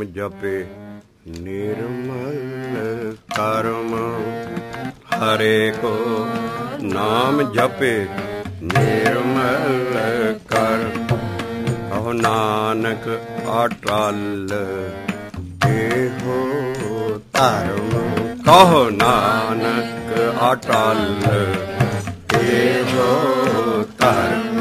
ਨਾਮ ਜਪੇ ਨਿਰਮਲ ਕਰਮ। ਹਰੇ ਕੋ ਨਾਮ ਜਪੇ ਨਿਰਮਲ ਕਰਮ। ਕਹੋ ਨਾਨਕ ਅਟਲ ਇਹੋ ਧਰਮ। ਕਹੋ ਨਾਨਕ ਅਟਲ ਇਹੋ ਧਰਮ।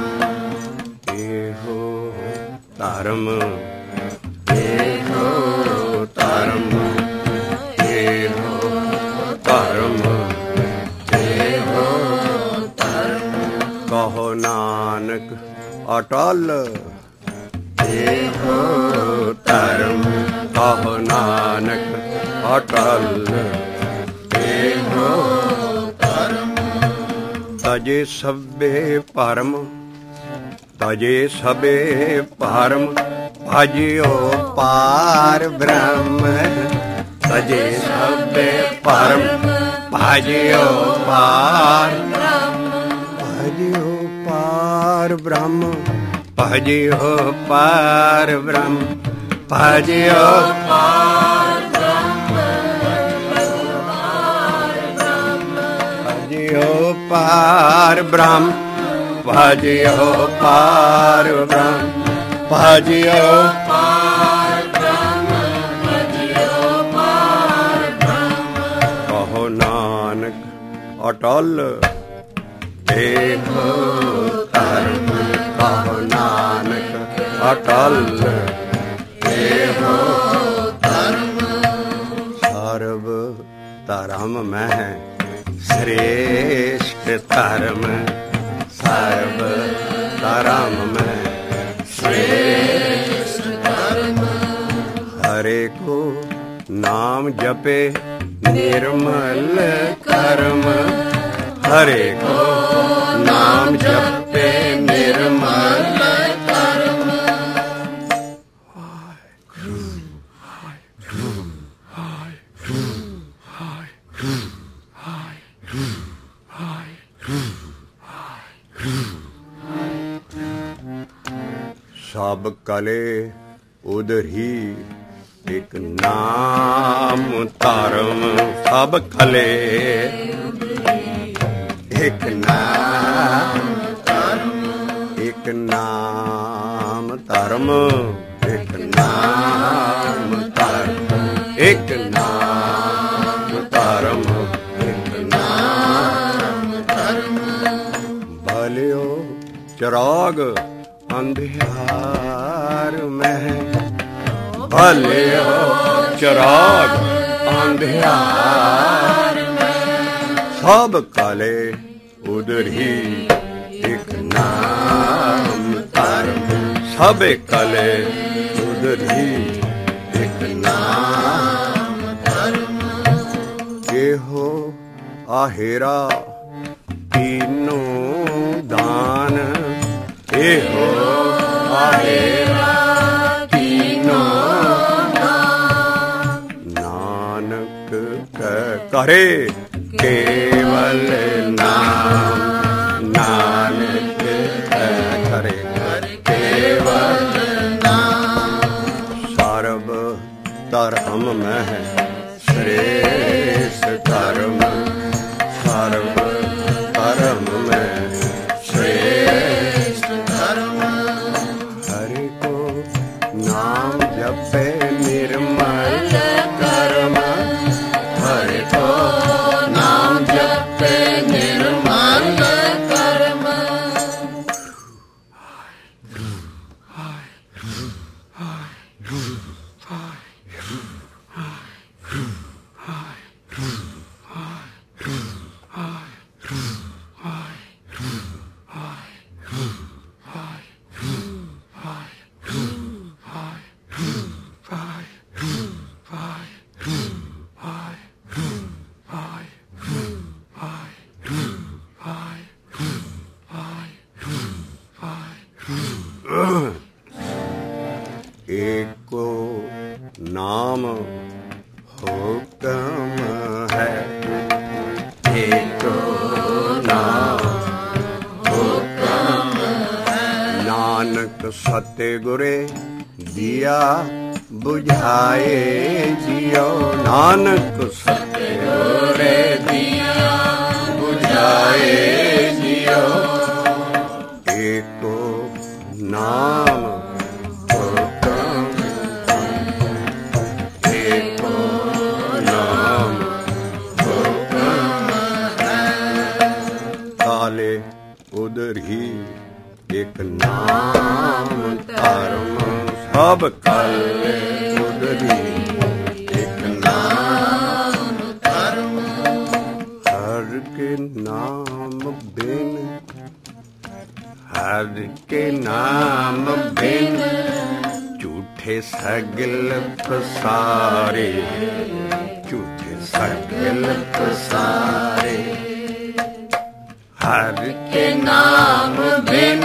ਇਹੋ ਧਰਮ ਇਹੋ ਧਰਮ ਇਹੋ ਧਰਮ ਇਹੋ ਧਰਮ। ਕਹੋ ਨਾਨਕ ਅਟਲ ਇਹੋ ਧਰਮ। ਕਹੋ ਨਾਨਕ ਅਟਲ ਇਹੋ ਧਰਮ। ਤਜੇ ਸਭੇ ਭਰਮ ਤਜੇ ਸਭੇ ਭਰਮ ਭਜਿਓ ਪਾਰ ਬ੍ਰਹਮ। ਤਜੇ ਸਭੇ ਭਰਮ ਭਜਿਓ ਪਾਰ ਬ੍ਰਹਮ। ਭਜਿਓ ਪਾਰ ਬ੍ਰਹਮ ਭਜਿਓ ਪਾਰ ਬ੍ਰਹਮ। ਭਜਿਓ ਪਾਰ ਬ੍ਰਹਮ ਭਜਿਓ ਪਾਰ ਬ੍ਰਹਮ। ਭਜਿਓ ਪਾਰ ਬ੍ਰਹਮ ਭਜਿਓ ਪਾਰ ਬ੍ਰਹਮ ਭਜਿਓ ਪਾਰ ਬ੍ਰਹਮ। ਕਹੋ ਨਾਨਕ ਅਟਲ ਇਹੋ ਧਰਮ। ਕਹੋ ਨਾਨਕ ਅਟਲ ਇਹੋ ਧਰਮ। ਸਰਬ ਧਰਮ ਮਹਿ ਸ੍ਰੇਸ਼ਟ ਧਰਮ। ਸਰਬ ਧਰਮ ਮਹਿ ਸ੍ਰੇਸ਼ਟ ਧਰਮ। ਹਰੇ ਕੋ ਨਾਮ ਜਪੇ ਨਿਰਮਲ ਕਰਮ। ਹਰੇ ਕੋ ਨਾਮ ਜਪੇ ਨਿਰਮਲ ਕਰਮ। ਸਭ ਕਲੇ ਉਧਰ ਹੀ ਇੱਕ ਨਾਮ ਧਰਮ। ਸਭ ਕਲੇ ਇੱਕ ਨਾਮ ਧਰਮ। ਇੱਕ ਨਾਮ ਧਰਮ ਇੱਕ ਨਾਮ ਧਰਮ। ਇੱਕ ਨਾਮ ਧਰਮ ਇੱਕ ਨਾਮ ਧਰਮ। ਭਲਿਓ ਚਰਾਗ ਅੰਧਿਆਰ ਮਹਿ। ਭਲਿਓ ਚਰਾਗ ਅੰਧਿਆਰ ਮਹਿ। ਸਭ ਕਲੇ ਉਧਰ ਹੀ ਇੱਕ ਨਾਮ ਧਰਮ। ਸਭ ਕਲੇ ਉਧਰ ਹੀ ਇੱਕ ਨਾਮ ਧਰਮ। ਇਹੋ ਆਹੇਰਾ ਤੀਨੋ ਦਾਨ। ਇਹੋ ਆਹੇਰਾ ਤੀਨੋ ਦਾਨ। ਨਾਨਕ ਕਰੇ ਕੇਵਲ ਨਾਮ। ਨਾਨਕ ਕਰੇ ਕੇਵਲ ਨਾਮ। ਸਰਬ ਧਰਮ ਮਹਿ ਸ੍ਰੇਸ਼ਟ ਧਰਮ। ਸਰਬ ਧਰਮ ਮਹਿ ਸ੍ਰੇਸ਼ਟ ਧਰਮ। ਹਰਿ ਕੋ ਨਾਮ ਜਪੇ ਨਿਰਮਲ ਕਰਮ। ਹਰਿ ਕੋ ਨਾਮ ਜਪੇ ਨਿਰਮਲ ਕਰਮ। एको नाम हुक्म है। एको नाम हुक्म है। नानक सते गुरे दिया बुझाए जियो नानक सतगुरे दिया बुझाए जियो एको नाम एको नाम काले उधर ही एक नाम धर्म सब काले उधरी एक नाम धर्म हर के नाम बिन हर के नाम बिन झूठे सगल पसारे झूठे सगल पसारे हर के नाम बिन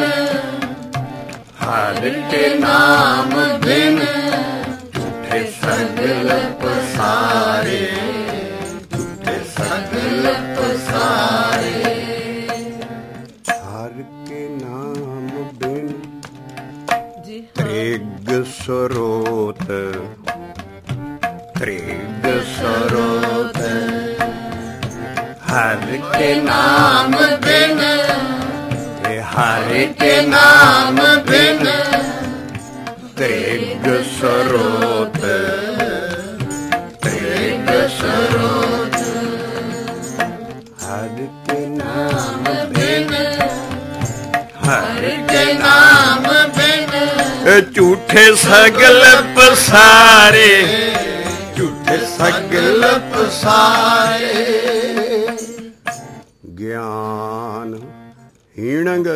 हर के नाम बिन झूठे सगल पसारे झूठे सगल पसारे हर के नाम बिन त्रिग स्रोत त्रिग स्रोत हर के नाम बिन हर के नाम बिन त्रिग स्रोत त्रिग स्रोत हर के नाम बिन हर के नाम बिन झूठे सगल पसारे झूठे सगल पसारे ज्ञान हीणंग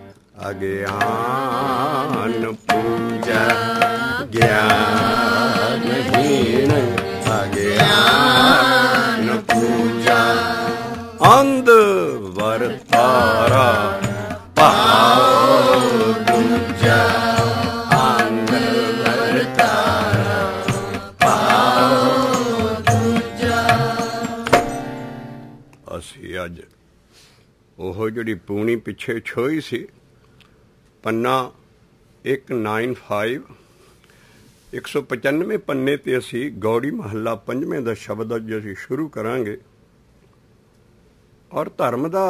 अज्ञान पूजा ज्ञान हीणंग अज्ञान पूजा अंध वरतारा पाओ दूजा अंध वरतारा पाओ दूजा ਅਸੀਂ ਅੱਜ ਉਹ ਜਿਹੜੀ ਪੂਣੀ ਪਿੱਛੇ ਛੋਈ ਸੀ ਪੰਨਾ 195 195 ਪੰਨੇ ਤੇ ਅਸੀਂ ਗੌੜੀ ਮਹੱਲਾ ਪੰਜਵੇਂ ਦਾ ਸ਼ਬਦ ਅੱਜ ਅਸੀਂ ਸ਼ੁਰੂ ਕਰਾਂਗੇ ਔਰ ਧਰਮ ਦਾ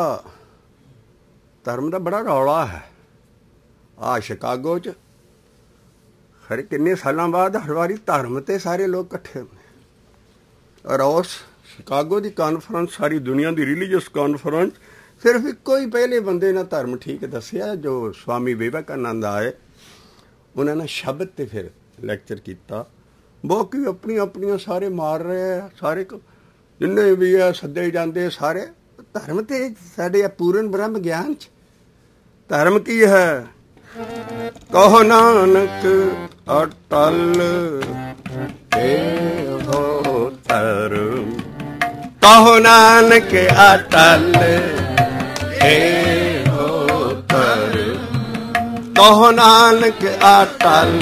ਬੜਾ ਰੌਲਾ ਹੈ ਆ ਸ਼ਿਕਾਗੋ 'ਚ ਖਰੇ ਕਿੰਨੇ ਸਾਲਾਂ ਬਾਅਦ ਹਰ ਵਾਰੀ ਧਰਮ ਤੇ ਸਾਰੇ ਲੋਕ ਇਕੱਠੇ ਹੁੰਦੇ ਔਰ ਉਸ ਸ਼ਿਕਾਗੋ ਦੀ ਕਾਨਫਰੰਸ ਸਾਰੀ ਦੁਨੀਆ ਦੀ ਰਿਲੀਜੀਅਸ ਕਾਨਫਰੰਸ ਸਿਰਫ ਇੱਕੋ ਹੀ ਪਹਿਲੇ ਬੰਦੇ ਨੇ ਧਰਮ ਠੀਕ ਦੱਸਿਆ ਜੋ ਸਵਾਮੀ ਵਿਵੇਕਾਨੰਦ ਆਏ ਉਹਨਾਂ ਨੇ ਸ਼ਬਦ ਤੇ ਫਿਰ ਲੈਕਚਰ ਕੀਤਾ ਬਾਕੀ ਆਪਣੀਆਂ ਸਾਰੇ ਮਾਰ ਰਹੇ ਆ ਸਾਰੇ ਜਿੰਨੇ ਵੀ ਆ ਸੱਦੇ ਜਾਂਦੇ ਸਾਰੇ ਧਰਮ ਤੇ ਸਾਡੇ ਪੂਰਨ ਬ੍ਰਹਮ ਗਿਆਨ 'ਚ ਧਰਮ ਕੀ ਹੈ ਕਹੋ ਨਾਨਕ ਅਟਲ ਇਹੋ ਧਰਮ ਕਹੋ ਨਾਨਕ ਅਟਲ ਇਹੋ ਧਰਮ ਕਹੋ ਨਾਨਕ ਅਟਲ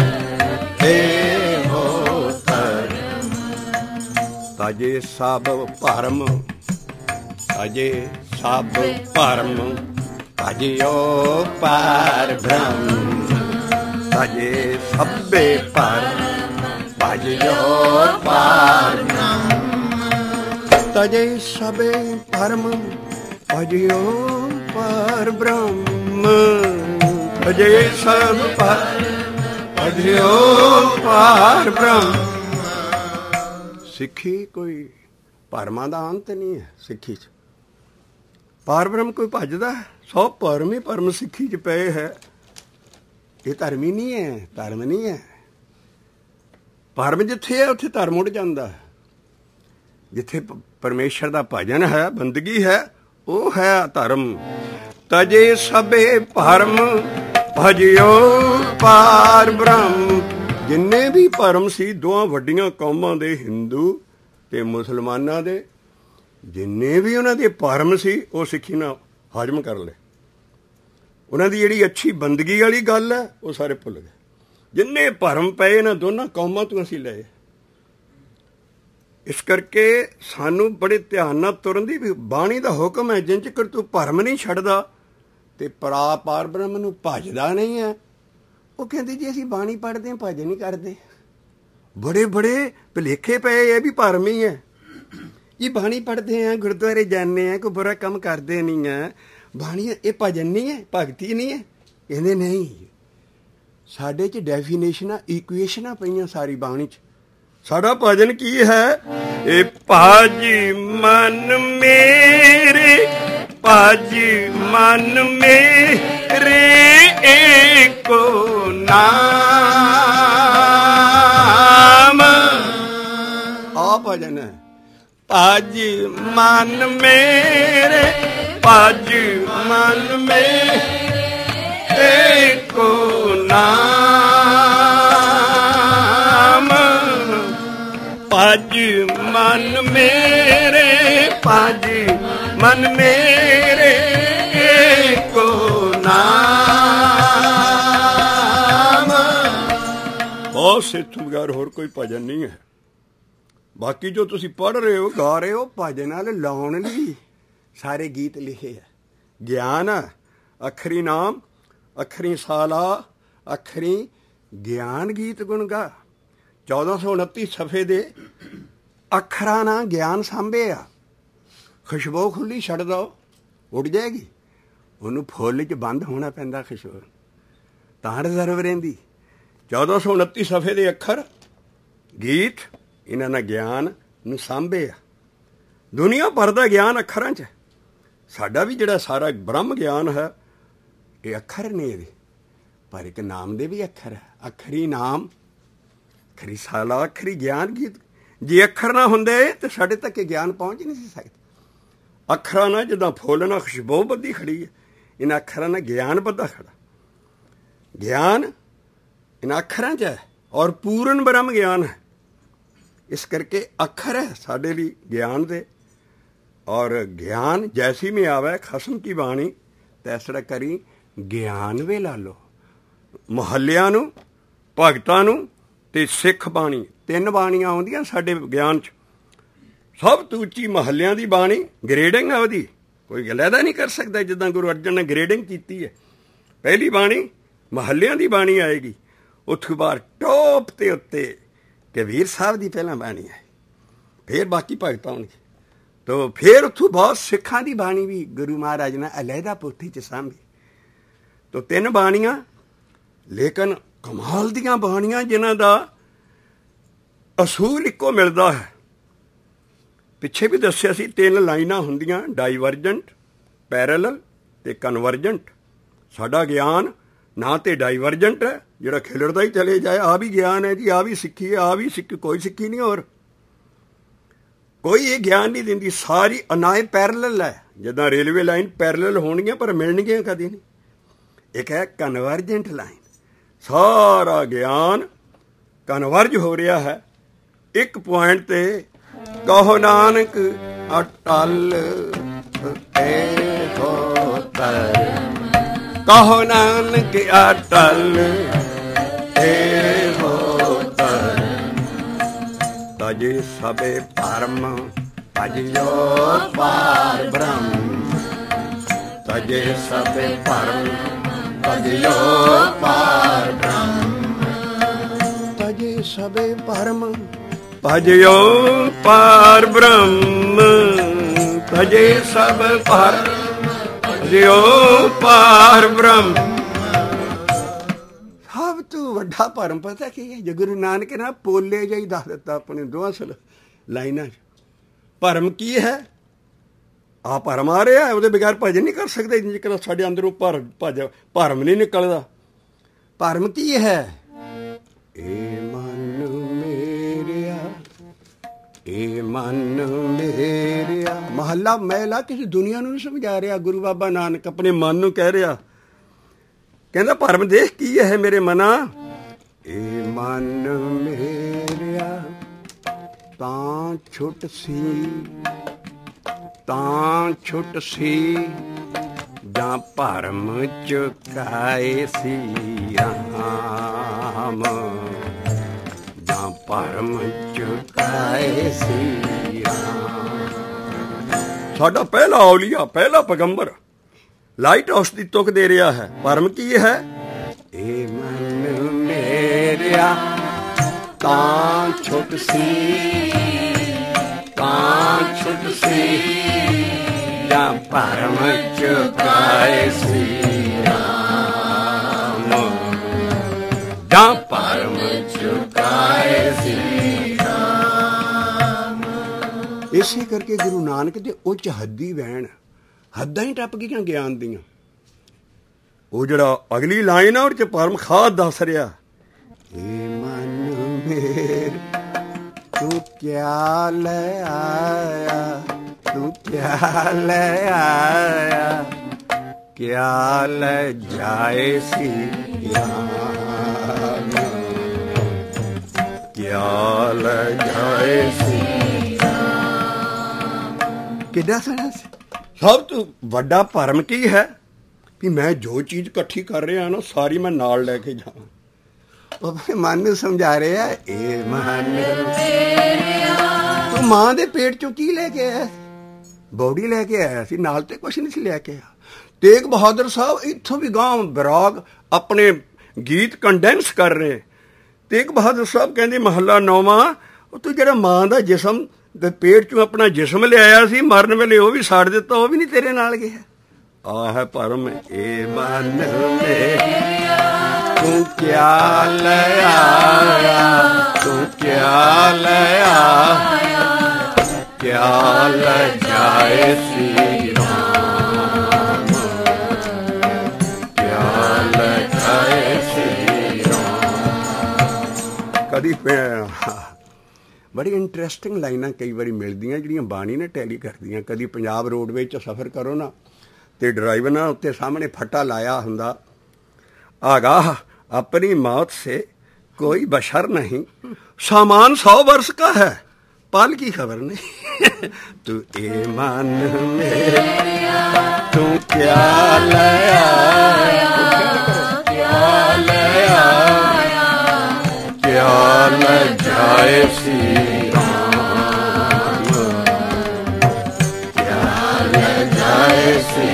ਇਹੋ ਧਰਮ ਤਜੇ ਸਭ ਭਰਮ ਤਜੇ ਸਭ ਭਰਮ ਤਜਿਓ ਪਾਰ ਬ੍ਰਹਮ ਤਜੇ ਸਭੇ ਭਰਮ ਤਜਿਓ ਪਾਰ ਬ੍ਰਹਮ ਤਜੇ ਸਭੇ ਭਰਮ ਤਜਿਓ ਪਾਰ ਬ੍ਰਹਮ ਤਜੇ ਸਭ ਭਰਮ ਤਜਿਓ ਪਾਰ ਬ੍ਰਹਮ ਸਿੱਖੀ ਕੋਈ ਭਰਮਾਂ ਦਾ ਅੰਤ ਨਹੀਂ ਹੈ ਸਿੱਖੀ 'ਚ ਪਾਰ ਬ੍ਰਹਮ ਕੋਈ ਭੱਜਦਾ ਸਭ ਭਰਮ ਹੀ ਭਰਮ ਸਿੱਖੀ 'ਚ ਪਏ ਹੈ ਇਹ ਧਰਮ ਹੀ ਨਹੀਂ ਹੈ ਧਰਮ ਨਹੀਂ ਹੈ ਭਰਮ ਜਿੱਥੇ ਹੈ ਉੱਥੇ ਧਰਮ ਉੱਡ ਜਾਂਦਾ ਹੈ ਜਿੱਥੇ ਪਰਮੇਸ਼ਰ ਦਾ ਭਜਨ ਹੈ ਬੰਦਗੀ ਹੈ ਉਹ ਹੈ ਧਰਮ ਤਜੇ ਸਭੇ ਭਰਮ ਭਜਿਓ ਪਾਰ ਬ੍ਰਹਮ ਜਿੰਨੇ ਵੀ ਭਰਮ ਸੀ ਦੋਹਾਂ ਵੱਡੀਆਂ ਕੌਮਾਂ ਦੇ ਹਿੰਦੂ ਤੇ ਮੁਸਲਮਾਨਾਂ ਦੇ ਜਿੰਨੇ ਵੀ ਉਹਨਾਂ ਦੇ ਭਰਮ ਸੀ ਉਹ ਸਿੱਖੀ ਨਾਲ ਹਜ਼ਮ ਕਰ ਲਏ ਉਹਨਾਂ ਦੀ ਜਿਹੜੀ ਅੱਛੀ ਬੰਦਗੀ ਵਾਲੀ ਗੱਲ ਹੈ ਉਹ ਸਾਰੇ ਭੁੱਲ ਗਏ ਜਿੰਨੇ ਭਰਮ ਪਏ ਇਹਨਾਂ ਦੋਨਾਂ ਕੌਮਾਂ ਤੋਂ ਅਸੀਂ ਲਏ ਇਸ ਕਰਕੇ ਸਾਨੂੰ ਬੜੇ ਧਿਆਨ ਨਾਲ ਤੁਰਨ ਦੀ ਵੀ ਬਾਣੀ ਦਾ ਹੁਕਮ ਹੈ ਜਿੰਨ ਚਿਰ ਤੂੰ ਭਰਮ ਨਹੀਂ ਛੱਡਦਾ ਤੇ ਪਾਰ ਬ੍ਰਹਮ ਨੂੰ ਭਜਦਾ ਨਹੀਂ ਹੈ ਉਹ ਕਹਿੰਦੇ ਜੀ ਅਸੀਂ ਬਾਣੀ ਪੜ੍ਹਦੇ ਹਾਂ ਭਜਨ ਨਹੀਂ ਕਰਦੇ बड़े बड़े भुलेखे पे, ये भी भरम ही है। ये बाणी पढ़ते हैं, गुरुद्वारे जाने हैं, कोई बुरा काम करते नहीं है। बाणी ये भजन नहीं है, भगती नहीं है, कहते नहीं। साडे च डेफिनेशनां इक्वेशनां पईयां सारी बाणी च। साडा भजन की है? ए भाजी मन मेरे, भाजी मन मेरे एको नाम। आ भजन है। भाजी मन मेरे, भाजी मन मेरे एको नाम। भाजी मन मेरे, भाजी मन मेरे एको नाम। और सिੱਧ ਬਗੈਰ ਹੋਰ ਕੋਈ ਭਜਨ ਨਹੀਂ ਹੈ। ਬਾਕੀ ਜੋ ਤੁਸੀਂ ਪੜ੍ਹ ਰਹੇ ਹੋ, ਗਾ ਰਹੇ ਹੋ, ਭਜਨ ਨਾਲ ਲਾਉਣ ਲਈ ਸਾਰੇ ਗੀਤ ਲਿਖੇ ਹੈ। ਗਿਆਨ ਅਖਰੀ ਨਾਮ, ਅਖਰੀ ਸਾਲਾ, ਅਖਰੀ ਗਿਆਨ ਗੀਤ ਗੁਣ ਗਾ। 1429 ਸਫੇ ਦੇ ਅੱਖਰਾਂ ਨਾਲ ਗਿਆਨ ਸਾਂਭੇ ਆ। ਖੁਸ਼ਬੂ ਖੁੱਲੀ ਛੱਡ ਦੋ, ਉੱਡ ਜਾਏਗੀ। ਉਹਨੂੰ ਫੁੱਲ 'ਚ ਬੰਦ ਹੋਣਾ ਪੈਂਦਾ ਖੁਸ਼ਬੂ, ਤਾਂ ਰਿਜ਼ਰਵ ਰਹਿੰਦੀ। 1429 ਸਫੇ ਦੇ ਅੱਖਰ ਗੀਤ, ਇਹਨਾਂ ਨਾਲ ਗਿਆਨ ਨੂੰ ਸਾਂਭੇ ਆ। ਦੁਨੀਆ ਭਰ ਦਾ ਗਿਆਨ ਅੱਖਰਾਂ 'ਚ। ਸਾਡਾ ਵੀ ਜਿਹੜਾ ਸਾਰਾ ਬ੍ਰਹਮ ਗਿਆਨ ਹੈ, ਇਹ ਅੱਖਰ ਨੇ ਇਹਦੇ, ਪਰ ਇੱਕ ਨਾਮ ਦੇ ਵੀ ਅੱਖਰ ਹੈ। ਅੱਖਰੀ ਨਾਮ, ਅੱਖਰੀ ਸਾਲਾ, ਅੱਖਰੀ ਗਿਆਨ ਗੀਤ। ਜੇ ਅੱਖਰ ਨਾ ਹੁੰਦੇ ਤਾਂ ਸਾਡੇ ਤੱਕ ਇਹ ਗਿਆਨ ਪਹੁੰਚ ਨਹੀਂ ਸੀ ਸਕਦਾ। ਅੱਖਰਾਂ ਨਾਲ ਜਿੱਦਾਂ ਫੁੱਲ ਨਾਲ ਖੁਸ਼ਬੂ ਬੱਧੀ ਖੜੀ ਹੈ, ਇਹਨਾਂ ਅੱਖਰਾਂ ਨਾਲ ਗਿਆਨ ਬੱਧਾ ਖੜਾ। ਗਿਆਨ ਇਹਨਾਂ ਅੱਖਰਾਂ 'ਚ ਹੈ, ਔਰ ਪੂਰਨ ਬ੍ਰਹਮ ਗਿਆਨ ਹੈ। ਇਸ ਕਰਕੇ ਅੱਖਰ ਹੈ ਸਾਡੇ ਲਈ ਗਿਆਨ ਦੇ। ਔਰ ਗਿਆਨ ਜੈਸੀ में आवे खसम की बाणी, तैसड़ा करी ਗਿਆਨ ਵੇ ਲਾ ਲਓ। ਮੁਹੱਲਿਆਂ ਨੂੰ, ਭਗਤਾਂ ਨੂੰ ਤੇ ਸਿੱਖ ਬਾਣੀ, ਤਿੰਨ ਬਾਣੀਆਂ ਆਉਂਦੀਆਂ ਸਾਡੇ ਗਿਆਨ 'ਚ। ਸਭ ਤੋਂ ਉੱਚੀ ਮੁਹੱਲਿਆਂ ਦੀ ਬਾਣੀ, ਗ੍ਰੇਡਿੰਗ ਹੈ ਉਹਦੀ, ਕੋਈ ਗਲੈਦਾ ਨਹੀਂ ਕਰ ਸਕਦਾ। ਜਿੱਦਾਂ ਗੁਰੂ ਅਰਜਨ ਨੇ ਗ੍ਰੇਡਿੰਗ ਕੀਤੀ ਹੈ, ਪਹਿਲੀ ਬਾਣੀ ਮੁਹੱਲਿਆਂ ਦੀ ਬਾਣੀ ਆਏਗੀ। ਉੱਥੋਂ ਬਾਅਦ ਟੋਪ ਤੇ ਉੱਤੇ ਕਬੀਰ ਸਾਹਿਬ ਦੀ ਪਹਿਲਾਂ ਬਾਣੀ ਹੈ, ਫਿਰ ਬਾਕੀ ਭਗਤ ਆਉਣਗੇ। ਤੋ ਫਿਰ ਉੱਥੋਂ ਬਹੁਤ ਸਿੱਖਾਂ ਦੀ ਬਾਣੀ ਵੀ ਗੁਰੂ ਮਹਾਰਾਜ ਨੇ ਅਲਹਿਦਾ ਪੋਥੀ 'ਚ ਸਾਂਭੀ। ਤੋ ਤਿੰਨ ਬਾਣੀਆਂ, ਲੇਕਿਨ ਕਮਾਲ ਦੀਆਂ ਬਾਣੀਆਂ ਜਿਨ੍ਹਾਂ ਦਾ ਅਸੂਲ ਇੱਕੋ ਮਿਲਦਾ ਹੈ। ਪਿੱਛੇ ਵੀ ਦੱਸਿਆ ਸੀ, ਤਿੰਨ ਲਾਈਨਾਂ ਹੁੰਦੀਆਂ, ਡਾਈਵਰਜੈਂਟ, ਪੈਰਲਲ ਤੇ ਕਨਵਰਜੈਂਟ। ਸਾਡਾ ਗਿਆਨ ਨਾ ਤੇ ਡਾਈਵਰਜੈਂਟ ਹੈ, ਜਿਹੜਾ ਖਿਲਰਦਾ ਹੀ ਚਲੇ ਜਾਏ, ਆ ਵੀ ਗਿਆਨ ਹੈ ਜੀ, ਆ ਵੀ ਸਿੱਖੀ ਹੈ, ਆ ਵੀ ਸਿੱਖੀ, ਕੋਈ ਸਿੱਖੀ ਨਹੀਂ। ਹੋਰ ਕੋਈ ਇਹ ਗਿਆਨ ਨਹੀਂ ਦਿੰਦੀ। ਸਾਰੀ ਅਨਾਏ ਪੈਰਲਲ ਹੈ, ਜਿੱਦਾਂ ਰੇਲਵੇ ਲਾਈਨ ਪੈਰਲਲ ਹੋਣਗੀਆਂ ਪਰ ਮਿਲਣਗੀਆਂ ਕਦੀ ਨਹੀਂ। ਇੱਕ ਹੈ ਕਨਵਰਜੈਂਟ ਲਾਈਨ, ਸਾਰਾ ਗਿਆਨ ਕਨਵਰਜ ਹੋ ਰਿਹਾ ਹੈ ਇੱਕ ਪੁਆਇੰਟ ਤੇ। ਕਹੋ ਨਾਨਕ ਅਟਲ ਇਹੋ ਧਰਮ, ਕਹੋ ਨਾਨਕ ਅਟਲ ਇਹੋ ਧਰਮ। ਤਜੇ ਸਭੇ ਭਰਮ ਭਜਿਓ ਪਾਰ ਬ੍ਰਹਮ, ਤਜੇ ਸਭੇ ਭਰਮ ਭਜਿਓ ਪਾਰ ਬ੍ਰਹਮ। ਤਜੇ ਸਭੇ ਭਰਮ ਭਜਿਓ ਪਾਰ ਬ੍ਰਹਮ, ਤਜੇ ਸਭ ਭਰਮ ਭਜਿਓ ਪਾਰ ਬ੍ਰਹਮ। ਸਭ ਤੋਂ ਵੱਡਾ ਭਰਮ ਪਤਾ ਕੀ ਹੈ? ਜੇ ਗੁਰੂ ਨਾਨਕ ਨੇ ਪੋਲੇ ਜਿਹਾ ਹੀ ਦੱਸ ਦਿੱਤਾ ਆਪਣੇ ਦੋਹਾਂ ਲਾਈਨਾਂ 'ਚ। ਭਰਮ ਕੀ ਹੈ? ਆ ਭਰਮ ਆ ਰਿਹਾ, ਉਹਦੇ ਬਗੈਰ ਭਜਨ ਨਹੀਂ ਕਰ ਸਕਦੇ ਜੇਕਰ ਸਾਡੇ ਅੰਦਰੋਂ ਭਰਮ ਨਹੀਂ ਨਿਕਲਦਾ। ਭਰਮ ਕੀ ਹੈ? ਏ ਮਨ ਮੇਰਿਆ, ਏ ਮਨ ਮੇਰਿਆ। ਮਹੱਲਾ ਮਹਿਲਾ ਕਿਸੇ ਦੁਨੀਆ ਨੂੰ ਨਹੀਂ ਸਮਝਾ ਰਿਹਾ। ਗੁਰੂ ਬਾਬਾ ਨਾਨਕ ਆਪਣੇ ਮਨ ਨੂੰ ਕਹਿ ਰਿਹਾ, ਕਹਿੰਦਾ ਭਰਮ ਦੇਖ ਕੀ ਹੈ ਮੇਰੇ ਮਨਾ। ਏ ਮਨ ਮੇਰਿਆ ਤਾਂ ਛੁੱਟ ਸੀ, ਤਾਂ ਛੁੱਟ ਸੀ, ਜਾਂ ਭਰਮ ਚੁਕਾਏ ਸੀ ਰਾਮ, ਜਾਂ ਭਰਮ ਚੁਕਾਏ ਸੀ ਰਾਮ। ਸਾਡਾ ਪਹਿਲਾ ਔਲੀਆ, ਪਹਿਲਾ ਪੈਗੰਬਰ ਲਾਈਟ ਹਾਊਸ ਦੀ ਤੁਕ ਦੇ ਰਿਹਾ ਹੈ। ਭਰਮ ਕੀ ਹੈ? ਏ ਮਨ ਮੇਰਿਆ ਤਾਂ ਛੁੱਟ ਸੀ, ਤਾਂ ਛੁੱਟ ਸੀ, ਜਾਂ ਭਰਮ ਚੁਕਾਏ ਸੀ ਰਾਮ, ਜਾਂ ਭਰਮ ਚੁਕਾਏ ਸੀ ਰਾਮ। ਇਸੇ ਕਰਕੇ ਗੁਰੂ ਨਾਨਕ ਦੇ ਉੱਚ ਹੱਦੀ ਵੈਣ, ਹੱਦਾਂ ਹੀ ਟੱਪ ਗਈਆਂ ਗਿਆਨ ਦੀਆਂ। ਉਹ ਜਿਹੜਾ ਅਗਲੀ ਲਾਈਨ ਆ ਉਹਦੇ ਚ ਪਰਮ ਖਾਦ ਦੱਸ ਰਿਹਾ, ਏ ਮਨ ਮੇਰੇ ਤੂੰ ਕਿਆ ਲੈ ਆਇਆ, ਤੂੰ ਕਿਆ ਲੈ ਆਇਆ, ਕਿਆ ਲੈ ਜਾਏ ਸੀ ਰਾਮ, ਕਿਆ ਲੈ ਜਾਏ ਸੀ ਰਾਮ। ਕਿੱਡਾ ਸੋਹਣਾ ਸੀ। ਸਭ ਤੋਂ ਵੱਡਾ ਭਰਮ ਕੀ ਹੈ ਵੀ ਮੈਂ ਜੋ ਚੀਜ਼ ਇਕੱਠੀ ਕਰ ਰਿਹਾ ਨਾ ਸਾਰੀ ਮੈਂ ਨਾਲ ਲੈ ਕੇ ਜਾਵਾਂ। ਉਹ ਆਪਣੇ ਮਨ ਨੂੰ ਸਮਝਾ ਰਿਹਾ, ਇਹ ਮਨ ਤੂੰ ਮਾਂ ਦੇ ਪੇਟ ਚੋਂ ਕੀ ਲੈ ਕੇ ਆਇਆ? ਬੋਡੀ ਲੈ ਕੇ ਆਇਆ ਸੀ, ਨਾਲ ਤੇ ਕੁਛ ਨਹੀਂ ਸੀ ਲੈ ਕੇ ਆ। ਤੇਗ ਬਹਾਦਰ ਸਾਹਿਬ ਇੱਥੋਂ ਵੀ ਗਾਂ ਵਿਰਾਗ ਆਪਣੇ ਗੀਤ ਕੰਡੈਂਸ ਕਰ ਰਹੇ। ਤੇਗ ਬਹਾਦਰ ਸਾਹਿਬ ਕਹਿੰਦੇ ਮਹੱਲਾ 9ਵਾਂ, ਉਹ ਤੂੰ ਜਿਹੜਾ ਮਾਂ ਦਾ ਜਿਸਮ ਦੇ ਪੇਟ ਚੋਂ ਆਪਣਾ ਜਿਸਮ ਲਿਆਇਆ ਸੀ, ਮਰਨ ਵੇਲੇ ਉਹ ਵੀ ਸਾੜ ਦਿੱਤਾ, ਉਹ ਵੀ ਨਹੀਂ ਤੇਰੇ ਨਾਲ ਗਿਆ। ਆਹ ਭਰਮ ਏ ਮਨ ਮੇਰਿਆ ਤੂੰ ਕਿਆ ਲੈ ਆਇਆ, ਤੂੰ ਕਿਆ ਲੈ ਆਇਆ, ਕਿਆ ਲੈ ਜਾਏ ਸੀ ਰਾਮ, ਕਿਆ ਲੈ ਜਾਏ ਸੀ ਰਾਮ। ਕਦੀ ਬੜੀ ਇੰਟਰਸਟਿੰਗ ਲਾਈਨਾਂ ਕਈ ਵਾਰੀ ਮਿਲਦੀਆਂ ਜਿਹੜੀਆਂ ਬਾਣੀ ਨੇ ਟੈਲੀ ਕਰਦੀਆਂ। ਕਦੀ ਪੰਜਾਬ ਰੋਡਵੇਜ਼ 'ਚ ਸਫ਼ਰ ਕਰੋ ਨਾ ਤੇ ਡਰਾਈਵਰ ਨਾ ਉੱਤੇ ਸਾਹਮਣੇ ਫੱਟਾ ਲਾਇਆ ਹੁੰਦਾ, ਆਗਾਹ अपनी मौत से कोई बशर नहीं, सामान 100 वर्ष का है, पाल की खबर नहीं। तू ए मन मेरा तू क्या ले आया, क्या ले आया, क्या ले जाए सी राम, क्या ले जाए सी।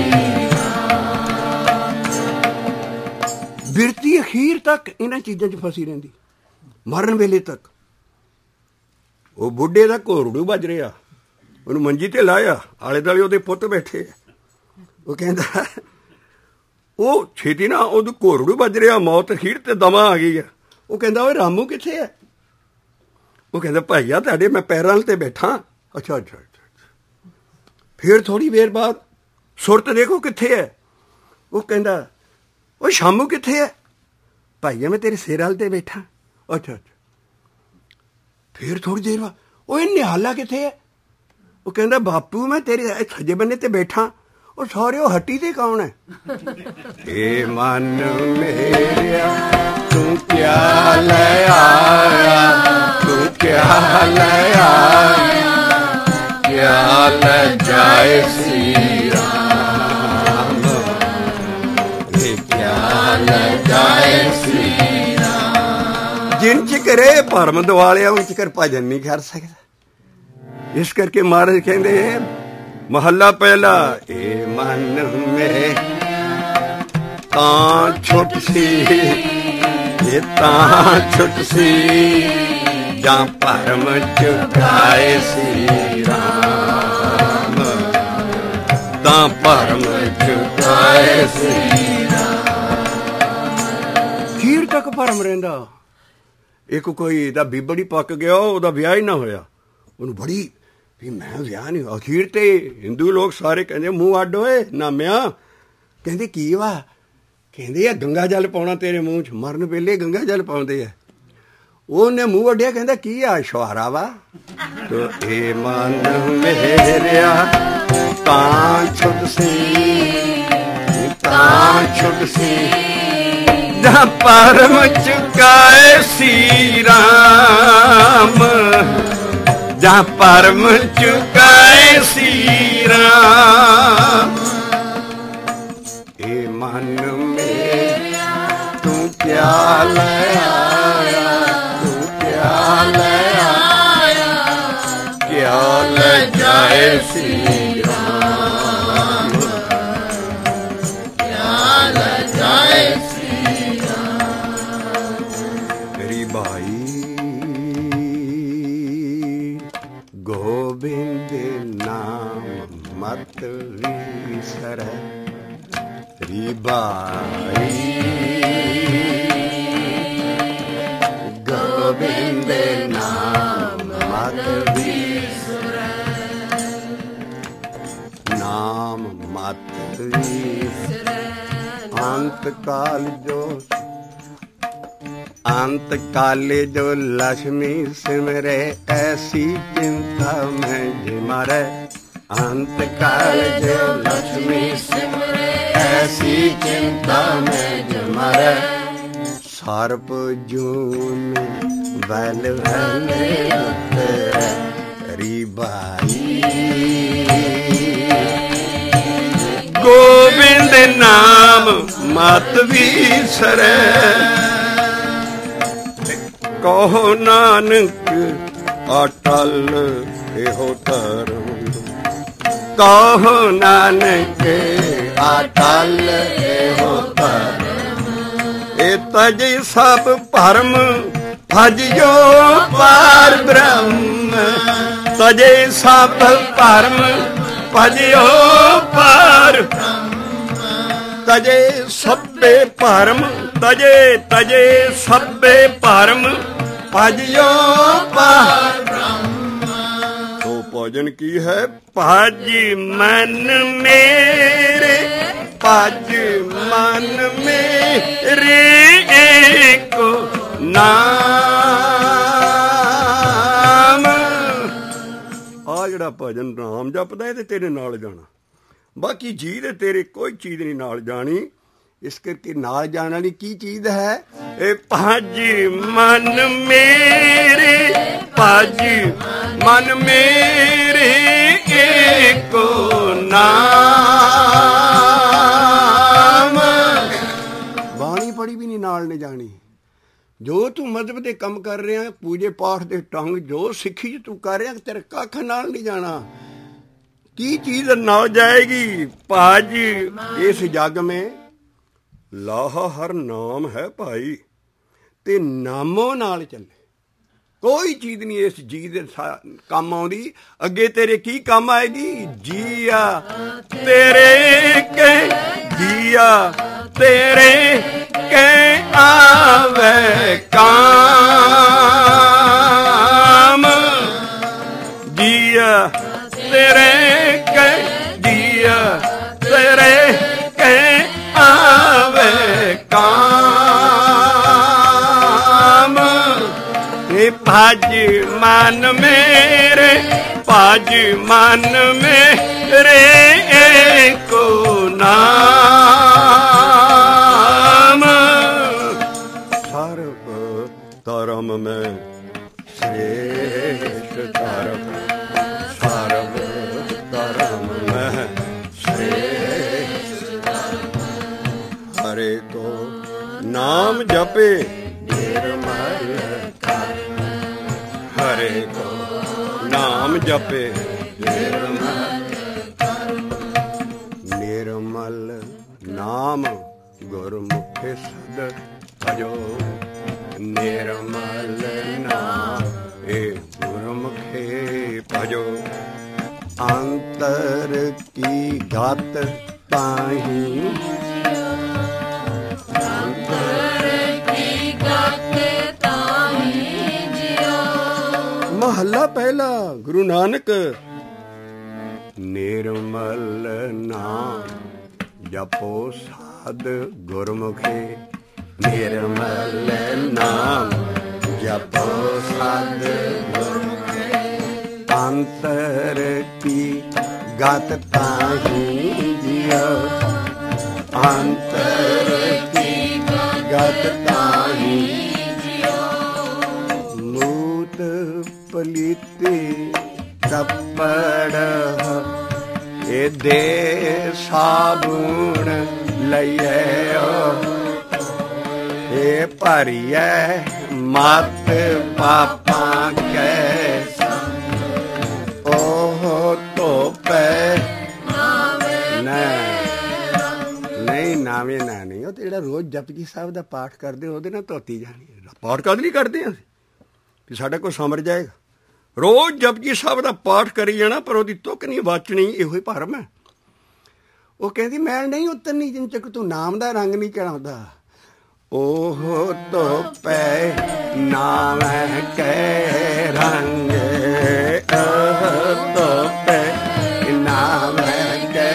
ਬਿਰਤੀ ਅਖੀਰ ਤੱਕ ਇਹਨਾਂ ਚੀਜ਼ਾਂ 'ਚ ਫਸੀ ਰਹਿੰਦੀ, ਮਰਨ ਵੇਲੇ ਤੱਕ। ਉਹ ਬੁੱਢੇ ਦਾ ਘੋਰੜੂ ਵੱਜ ਰਿਹਾ, ਉਹਨੂੰ ਮੰਜੀ ਤੇ ਲਾਇਆ, ਆਲੇ ਦੁਆਲੇ ਉਹਦੇ ਪੁੱਤ ਬੈਠੇ। ਉਹ ਕਹਿੰਦਾ ਉਹ ਛੇਤੀ ਨਾ, ਉਹਨੂੰ ਘੋਰੜੂ ਵੱਜ ਰਿਹਾ, ਮੌਤ ਅਖੀਰ ਤੇ ਦਮਾ ਆ ਗਈ ਆ। ਉਹ ਕਹਿੰਦਾ ਓਏ ਰਾਮੂ ਕਿੱਥੇ ਹੈ? ਉਹ ਕਹਿੰਦਾ ਭਾਈਆ ਤੁਹਾਡੇ ਮੈਂ ਪੈਰਾਂ ਤੇ ਬੈਠਾ। ਅੱਛਾ ਅੱਛਾ ਅੱਛਾ। ਫਿਰ ਥੋੜ੍ਹੀ ਦੇਰ ਬਾਅਦ ਸੁਰਤ ਦੇਖੋ ਕਿੱਥੇ ਹੈ? ਉਹ ਕਹਿੰਦਾ ਉਹ ਸ਼ਾਮੂ ਕਿੱਥੇ ਹੈ? ਭਾਈਆ ਮੈਂ ਤੇਰੇ ਸਿਰ ਵਾਲ ਤੇ ਬੈਠਾ। ਅੱਛਾ ਅੱਛਾ। ਫਿਰ ਥੋੜੀ ਦੇਰ ਬਾਅਦ ਉਹ ਨਿਹਾਲਾ ਕਿੱਥੇ ਹੈ? ਉਹ ਕਹਿੰਦਾ ਬਾਪੂ ਮੈਂ ਤੇਰੇ ਸੱਜੇ ਬੰਨੇ ਤੇ ਬੈਠਾ। ਉਹ ਸਹੁਰੇ ਉਹ ਹੱਟੀ ਤੇ ਕੌਣ ਹੈ? ਏ ਮਨ ਮੇਰਿਆ ਤੂੰ ਕਿਆ ਲੈ ਆਇਆ, ਤੂੰ ਕਿਆ ਲੈ ਆਇਆ, ਕਿਆ ਲੈ ਜਾਏ ਸੀ ਰਾਮ, ਕਿਆ ਲੈ ਜਾਏ ਸੀ ਰਾਮ। ਜਿਨ ਚਿਕਰੇ ਭਰਮ ਦੁਆਲਿਆ ਉਨ ਚਿਕਰ ਭਜਨ ਨਹੀਂ ਕਰ ਸਕਦਾ। ਇਸ ਕਰਕੇ ਮਹਾਰਾਜ ਕਹਿੰਦੇ ਮਹੱਲਾ ਪਹਿਲਾ, ਏ ਮਨ ਮੇ ਤਾਂ ਛੁੱਟ ਸੀ, ਇਹ ਤਾਂ ਛੁੱਟ ਸੀ, ਜਾਂ ਭਰਮ ਚੁਕਾਏ ਸੀ ਰਾਮ, ਤਾਂ ਭਰਮ ਚੁਕਾਏ ਸੀ ਰਾਮ। ਖੀਰ ਤੱਕ ਭਰਮ ਰਹਿੰਦਾ। ਇੱਕ ਕੋਈ ਦਾ ਬੀਬੜੀ ਪੱਕ ਗਿਆ, ਉਹਦਾ ਵਿਆਹ ਹੀ ਨਾ ਹੋਇਆ, ਉਹਨੂੰ ਬੜੀ ਵੀ ਮੈਂ ਵਿਆਹ ਨਹੀਂ। ਅਖੀਰ ਤੇ ਹਿੰਦੂ ਲੋਕ ਸਾਰੇ ਕਹਿੰਦੇ ਮੂੰਹ ਅੱਡ ਹੋਏ ਨਾਮਿਆ। ਕਹਿੰਦੇ ਕੀ ਵਾ? ਕਹਿੰਦੇ ਆ ਗੰਗਾ ਜਲ ਪਾਉਣਾ ਤੇਰੇ ਮੂੰਹ 'ਚ। ਮਰਨ ਵੇਲੇ ਗੰਗਾ ਜਲ ਪਾਉਂਦੇ ਆ। ਉਹਨੇ ਮੂੰਹ ਅੱਡਿਆ, ਕਹਿੰਦਾ ਕੀ ਆ ਸ਼ੁਹਾਰਾ ਵਾ? ਤੋ ਏ ਮਨ ਮੇਰਿਆ ਤਾਂ ਛੁੱਟ ਸੀ, ਤਾਂ ਛੁੱਟ ਸੀ, ਜਾਂ ਭਰਮ ਚੁਕਾਏ ਸੀ ਰਾਮ, ਜਾਂ ਭਰਮ ਚੁਕਾਏ ਸੀ ਰਾਮ। ਏ ਮਨ ਮੇਰਿਆ ਤੂੰ ਕਿਆ ਲੈ ਆਇਆ, ਤੂੰ ਕਿਆ ਲੈ ਆਇਆ, ਕਿਆ ਲੈ ਜਾਏ ਸੀ ਰਾਮ, ਕਿਆ ਲੈ ਜਾਏ ਸੀ ਰਾਮ। ਮੇਰੀ ਭਾਈ ਵੀਸਰੈ ਰੀ ਬਾਈ ਗੋਬਿੰਦ ਨਾਮ ਮਤ ਵੀਸਰੈ ਨਾਮ ਮਤ ਵੀਸਰੈ ਅੰਤ काले जो लक्ष्मी सिमरे ऐसी चिंता में जिमरे अंत काल जो लक्ष्मी सिमरे ऐसी चिंता में जिमरे सर्प जून बैल री बाई गोविंद नाम मत विसरै कहो नानक अटल एहो धर्म कहो नानक अटल एहो धर्म ए तज सब भरम भजियो पार ब्रह्म तजे सब भरम भजियो पार तजे सभे भरम तजे तजे सभे भरम भजियो पार तो भोजन की है भज मन मेरे भज मन मेरे एको नाम आ जिहड़ा भजन नाम जपदा है तेरे नाल जाना बाकी जी दे तेरे कोई चीज नहीं नाल जानी इस करके नाल जाने वाली की चीज है ए भज मन मेरे भज मन मेरे एको नाम बाणी पढ़ी भी नहीं नाल नहीं जानी जो तू मजहब दे कम कर रहा पूजे पाठ दे ढंग जो सिक्खी तू कर रहा तेरे कख नाल नहीं जाना की चीज नाल जाएगी भज इस जग में लाहा हर नाम है भाई ते नामों नाल चले कोई चीज नहीं इस जी दे काम आउंदी अगे तेरे की काम आएगी जिया तेरे के जिया तेरे के आवे काम जिया तेरे के जिया तेरे के आवे काम भज मन मेरे भज मन मेरे एको नाम सर्व धर्म में श्रेष्ठ धर्म सर्व धर्म में श्रेष्ठ हरे को नाम जपे निर्मल हरे को नाम जपे निर्मल नाम गुरमुखे सद भजो निर्मल नाम ए गुरमुखे भजो अंतर की गात ताही महला पहला गुरु नानक निर्मल नाम जपो साध गुरमुखे निर्मल नाम जपो साध गुरमुखे अंतर की गत ताही जियो अंतर की गत ताही पलीते कपड़ ए दे साबुन लइए ए भरिए मत पापा के ओह धोपे नहीं नावे ना नहीं ਉਹ ਤੇ ਜਿਹੜਾ ਰੋਜ਼ ਜਪਜੀ ਸਾਹਿਬ ਦਾ ਪਾਠ ਕਰਦੇ ਉਹਦੇ ਨਾਲ ਧੋਤੀ ਜਾਣੀ ਪਾਠ ਕਦ ਨਹੀਂ ਕਰਦੇ ਅਸੀਂ ਕਿ ਸਾਡਾ ਕੋਈ ਸਮਝ ਜਾਏਗਾ ਰੋਜ਼ ਜਪਜੀ ਸਾਹਿਬ ਦਾ ਪਾਠ ਕਰੀ ਜਾਣਾ ਪਰ ਉਹਦੀ ਤੁਕ ਨਹੀਂ ਵਾਚਣੀ ਇਹੋ ਹੀ ਭਰਮ ਹੈ ਉਹ ਕਹਿੰਦੀ ਮੈਲ ਨਹੀਂ ਉਤਰਨੀ ਜਿੰਨ ਚੱਕ ਤੂੰ ਨਾਮ ਦਾ ਰੰਗ ਨਹੀਂ ਚੜਾਉਂਦਾ। ਉਹ ਧੋਪੇ ਨਾਮ ਕੈ ਰੰਗ, ਉਹ ਧੋਪੇ ਨਾਮ ਕੈ,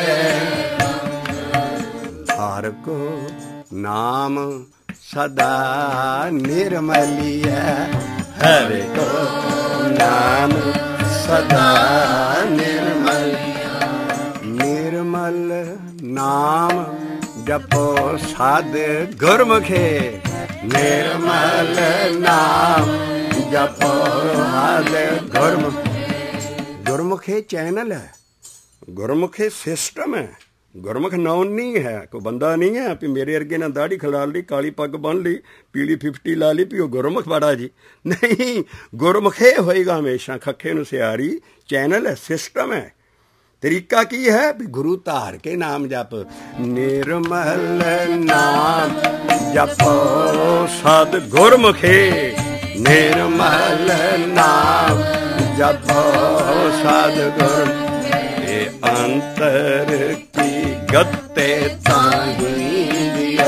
ਹਰ ਕੋ ਨਾਮ ਸਦਾ ਨਿਰਮਲੀਐ, ਹਰ ਕੋ ਨਾਮ ਸਦਾ ਨਿਰਮਲ। ਨਿਰਮਲ ਨਾਮ ਜਪੋ ਸਾਧ ਗੁਰਮੁਖੇ, ਨਿਰਮਲ ਨਾਮ ਜਪੋ ਸਾਧ ਗੁਰਮੁਖ। ਗੁਰਮੁਖੇ ਚੈਨਲ ਹੈ, ਗੁਰਮੁਖੇ ਸਿਸਟਮ ਹੈ, ਗੁਰਮੁਖ ਨਾਉਨ ਨਹੀਂ ਹੈ। ਕੋਈ ਬੰਦਾ ਨਹੀਂ ਹੈ ਵੀ ਮੇਰੇ ਅਰਗੇ ਨਾਲ ਦਾੜੀ ਖਿਲਾਰ ਲਈ, ਕਾਲੀ ਪੱਗ ਬੰਨ ਲਈ, ਪੀਲੀ 50 ਲਾ ਲਈ ਵੀ ਉਹ ਗੁਰਮੁਖ ਬੜਾ ਜੀ। ਨਹੀਂ, ਗੁਰਮੁਖੇ ਹੋਏਗਾ ਹਮੇਸ਼ਾ। ਖੱਖੇ ਨੂੰ ਸਿਆਰੀ ਚੈਨਲ ਹੈ, ਸਿਸਟਮ ਹੈ। ਤਰੀਕਾ ਕੀ ਹੈ ਵੀ ਗੁਰੂ ਧਾਰ ਕੇ ਨਾਮ ਜਪ। ਨਿਰਮਲ ਨਾਮ ਜਪੋ ਸਦ ਗੁਰਮੁਖੇ, ਨਿਰਮਲ ਨਾਮ ਜਪੋ ਸਦ ਗੁਰ। ਇਹ ਅੰਤਰ ਕੀ ਗੱਤੇ ਤਾਹੀਂ ਦਿਆ,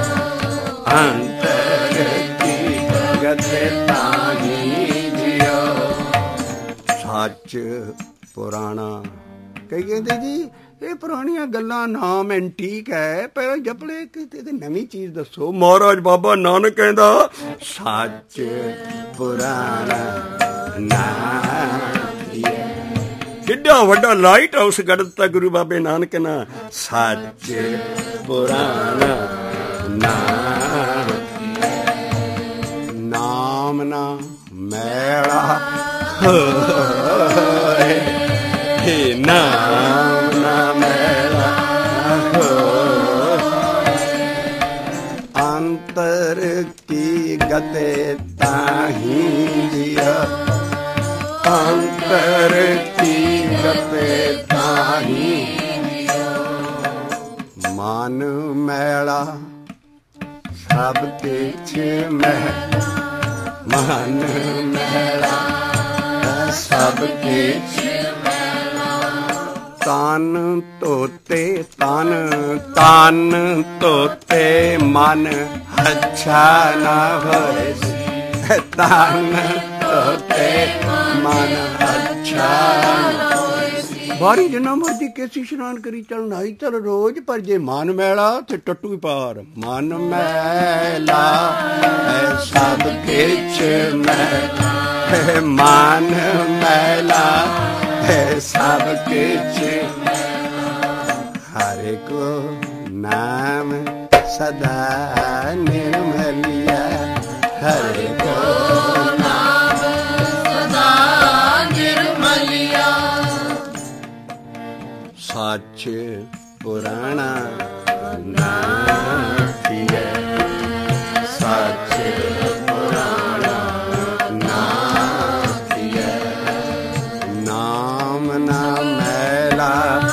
ਅੰਤਰ ਕੀ ਗੱਤੇ ਤਾਹੀਂ ਦਿਆ। ਸੱਚ ਪੁਰਾਣਾ ਕਈ ਕਹਿੰਦੇ ਜੀ ਇਹ ਪੁਰਾਣੀਆਂ ਗੱਲਾਂ, ਨਾਮ ਐਂਟੀਕ ਹੈ, ਪਹਿਲਾਂ ਜਪਲੇ ਤੇ ਨਵੀਂ ਚੀਜ਼ ਦੱਸੋ। ਮਹਾਰਾਜ ਬਾਬਾ ਨਾਨਕ ਕਹਿੰਦਾ ਸੱਚ ਪੁਰਾਣਾ ਨਾਮ। ਕਿੱਡਾ ਵੱਡਾ ਲਾਈਟ ਹਾਊਸ ਗੜ ਦਿੱਤਾ ਗੁਰੂ ਬਾਬੇ ਨਾਨਕ ਨਾ। ਸੱਚ ਪੁਰਾਣਾ ਨਾਮ, ਨਾਮ ਨਾ ਮੈਲਾ ਹੋਏ, ਨਾਮ ਨਾ ਮੈਲਾ ਹੋਏ। ਅੰਤਰ ਕੀ ਗਤੇ ਤਾਹੀਂ ਦਿਆ, ਅੰਤਰ ਕੀ ਗਤੇ ਤਾਹੀਂ। ਮਨ ਮੈਲਾ ਸਭ ਕਿਛ ਮਹਿ, ਮਨ ਮੈਲਾ ਸਭ ਕਿਛ। ਤਨ ਧੋਤੇ ਤਨ, ਤਨ ਧੋਤੇ ਮਨ ਅੱਛਾ ਨਾ ਹੋਏ। ਤਨ ਧੋਤੇ ਮਨ ਅੱਛਾ ਨਾ ਹੋਏ। ਬਾਰੀ ਜਿੰਨਾ ਮਰਜੀ ਕੇਸੀ ਇਸ਼ਨਾਨ ਕਰੀ ਚੱਲ, ਨਹਾਈ ਚੱਲ ਰੋਜ਼, ਪਰ ਜੇ ਮਨ ਮੈਲਾ ਤੇ ਟੱਟੂ ਹੀ ਪਾਰ। ਮਨ ਮੈਲਾ ਸਭ ਕਿਛ ਮੈਲਾ, ਮਨ ਮੈਲਾ ਸਭ ਕਿਛ। ਹਰਿ ਕੋ ਨਾਮ ਸਦਾ ਨਿਰਮਲਿਆ, ਹਰਿ ਕੋ ਨਾਮ ਸਦਾ ਨਿਰਮਲਿਆ। ਸੱਚ ਪੁਰਾਣਾ ਨਾਮ ਕੀਆ, ਸੱਚ ਪੁਰਾਣਾ ਨਾਮ ਕੀਆ। ਨਾਮ ਨਾ ਮੈਲਾ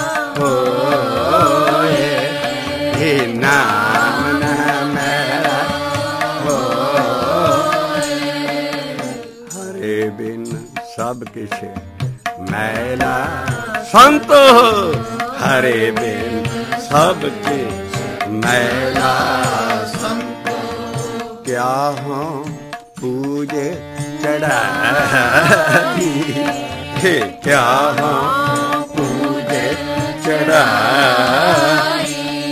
ਹੋਏ, ਇਹ ਨਾਮ ਨਾ ਮੈਲਾ ਹੋਏ। ਹਰੇ ਬਿਨ ਸਭ ਕਿਛ ਮੈਲਾ ਸੰਤ, ਹਰੇ ਬਿਨ ਸਭ ਕਿਛ ਮੈਲਾ ਸੰਤ। ਕਿਆ ਹਾਂ ਪੂਜੇ ਚੜਾਈ, ਕਿਆ ਹਾਂ ਪੂਜੇ ਚੜਾਈ।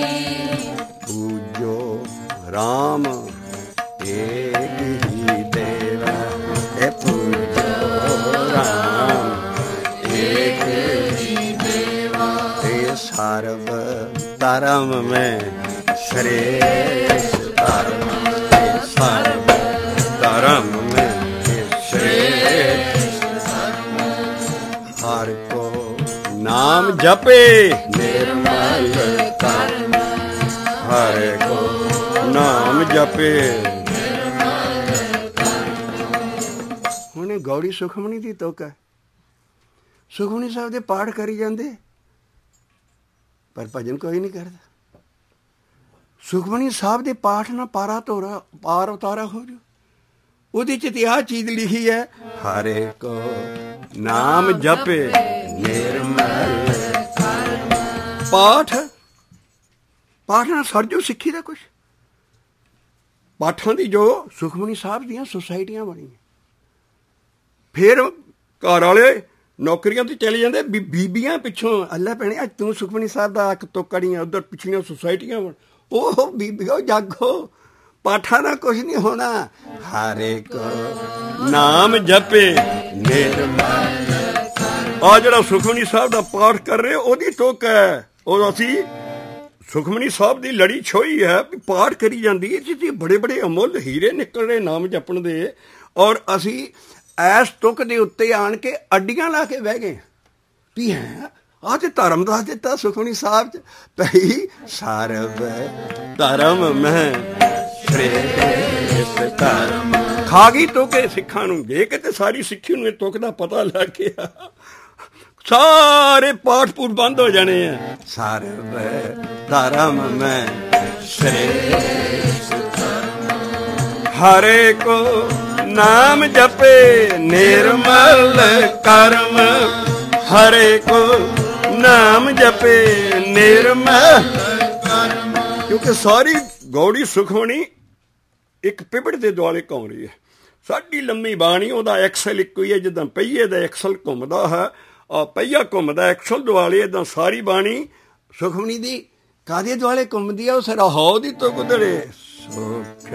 ਪੂਜੋ ਰਾਮ ਏਕ ਹੀ ਦੇਵਾ, ਇਹ ਪੂਜੋ ਰਾਮ ਏਕ ਹੀ ਦੇਵਾ। ਇਹ ਸਰਬ ਧਰਮ ਮੈਂ श्रेष्ठ धर्म सर्व धर्म में श्रेष्ठ धर्म। हर को नाम जपे निर्मल कर्म, हर को नाम जपे। हुणे गौड़ी सुखमनी दी तोका सुखमनी साहब दे पाठ करी जांदे पर भजन कोई नहीं करता। सुखमनी साहब दे पाठ ना पारा तोरा पार उतारा हो जो ਉਹਦੇ ਚ ਤੇ ਆਹ ਚੀਜ਼ ਲਿਖੀ ਹੈ, ਹਰੇ ਕੋ ਨਾਮ ਜਪੇ ਨਿਰਮਲ। ਪਾਠ ਪਾਠ ਨਾਲ ਸਰਜੂ ਸਿੱਖੀ ਦਾ ਕੁਛ। ਪਾਠਾਂ ਦੀ ਜੋ ਸੁਖਮਨੀ ਸਾਹਿਬ ਦੀਆਂ ਸੁਸਾਇਟੀਆਂ ਬਣੀਆਂ, ਫਿਰ ਘਰ ਵਾਲੇ ਨੌਕਰੀਆਂ ਤੇ ਚਲੇ ਜਾਂਦੇ, ਬੀਬੀਆਂ ਪਿੱਛੋਂ ਅੱਲਾ ਭੈਣੇ ਅੱਜ ਤੂੰ ਸੁਖਮਨੀ ਸਾਹਿਬ ਦਾ ਅੱਖ ਤੋਕੜੀਆਂ, ਉੱਧਰ ਪਿਛਲੀਆਂ ਸੁਸਾਇਟੀਆਂ ਬਣ। ਉਹ ਬੀਬੀਓ ਜਾਗੋ, ਪਾਠਾਂ ਨਾਲ ਕੁਛ ਨਹੀਂ ਹੋਣਾ। ਹਰੇ ਕੋ ਨਾਮ ਜਪੇ ਨਿਰਮਲ। ਆ ਜਿਹੜਾ ਸੁਖਮਨੀ ਸਾਹਿਬ ਦਾ ਪਾਠ ਕਰ ਰਹੇ ਉਹਦੀ ਟੋਕ ਹੈ। ਉਹ ਅਸੀਂ ਸੁਖਮਨੀ ਸਾਹਿਬ ਦੀ ਲੜੀ ਛੋਈ ਹੈ ਵੀ ਪਾਠ ਕਰੀ ਜਾਂਦੀ ਹੈ, ਜਿਹਦੇ ਬੜੇ ਬੜੇ ਅਮੁੱਲ ਹੀਰੇ ਨਿਕਲ ਰਹੇ ਨਾਮ ਜਪਣ ਦੇ, ਔਰ ਅਸੀਂ ਐਸ ਤੁਕ ਦੇ ਉੱਤੇ ਆਣ ਕੇ ਅੱਡੀਆਂ ਲਾ ਕੇ ਬਹਿ ਗਏ ਵੀ ਹੈ ਆਹ ਤੇ ਧਰਮ ਦੱਸ ਦਿੱਤਾ ਸੁਖਮਨੀ ਸਾਹਿਬ ਚ ਭਈ ਸਰਬ ਧਰਮ ਮੈਂ ਸ੍ਰੇਸ਼ਟ ਧਰਮ। ਖਾ ਗਈ ਤੁਕੇ ਸਿੱਖਾਂ ਨੂੰ। ਜੇ ਕਿਤੇ ਸਾਰੀ ਸਿੱਖੀ ਨੂੰ ਇਹ ਤੁਕ ਦਾ ਪਤਾ ਲੱਗ ਗਿਆ, ਸਾਰੇ ਪਾਠ ਪੂਠ ਬੰਦ ਹੋ ਜਾਣੇ ਆ। ਸਰਬ ਧਰਮ ਮੈਂ ਸ੍ਰੇਸ਼ਟ ਹਰੇ ਕੋ ਨਾਮ ਜਪੇ ਨਿਰਮਲ ਕਰਮ। ਹਰੇ ਕੋ ਨਾਮ ਜਪੇ ਨਿਰਮਲ ਕਰਮ। ਕਿਉਂਕਿ ਸਾਰੀ ਗੌੜੀ ਸੁਖਮਣੀ ਇੱਕ ਪਿਭਟ ਦੇ ਦੁਆਲੇ ਘੁੰਮ ਰਹੀ ਹੈ। ਸਾਡੀ ਲੰਮੀ ਬਾਣੀ ਉਹਦਾ ਐਕਸਲ ਇੱਕੋ ਹੀ ਹੈ, ਜਿੱਦਾਂ ਪਹੀਏ ਦਾ ਐਕਸਲ ਘੁੰਮਦਾ ਹੈ, ਪਹੀਆ ਘੁੰਮਦਾ ਐਕਸਲ ਦੁਆਲੇ, ਏਦਾਂ ਸਾਰੀ ਬਾਣੀ ਸੁਖਮਣੀ ਦੀ ਕਾਹਦੇ ਦੁਆਲੇ ਘੁੰਮਦੀ ਆ? ਉਸ ਰਾਹੋਂ ਦੀ ਤੋਂ ਗੁਦੜੇ ਸੁਖ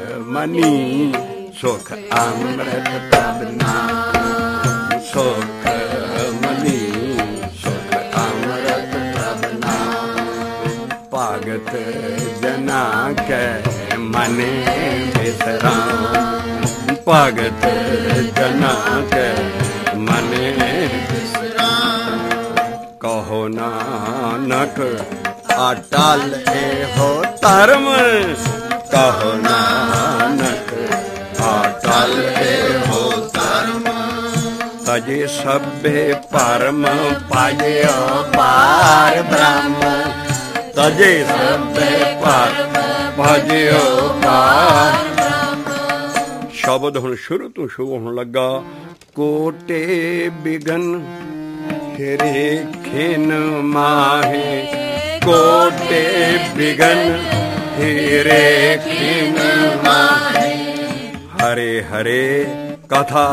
ਮਨੀ ਸੁਖ ਅੰਮ੍ਰਿਤ ਪ੍ਰਭ ਨਾਮ। ਸੁਖ ਮਨੀ ਸੁਖ ਅੰਮ੍ਰਿਤ ਪ੍ਰਭ ਨਾਮ। ਭਗਤ ਜਨਾ ਕੈ ਮਨੇ ਬਿਸਰਾਮ। ਭਗਤ ਜਨਾ ਕੈ ਮਨੇ ਬਿਸਰਾਮ। ਕਹੋ ਨਾਨਕ ਅਟਲ ਇਹੋ ਧਰਮ। ਕਹੋ ਨਾਨਕ ਅਟਲ ਇਹੋ ਧਰਮ। ਤਜੇ ਸਭੇ ਭਰਮ ਪਾਇਓ ਪਾਰ ਬ੍ਰਹਮ। ਤਜੇ ਸਭੇ ਭਰਮ ਪਾਇਓ ਪਾਰ ਬ੍ਰਹਮ। ਸ਼ਬਦ ਹੁਣ ਸ਼ੁਰੂ ਤੋਂ ਸ਼ੁਰੂ ਹੋਣ ਲੱਗਾ। ਕੋਟੇ ਬਿਗਨ ਹਿਰੇ ਖਿਨ ਮਾਹੇ। ਕੋਟੇ ਬਿਗਨ ਹੀਰੇ ਖਿਨ ਮਾਹੇ। ਹਰੇ ਹਰੇ ਕਥਾ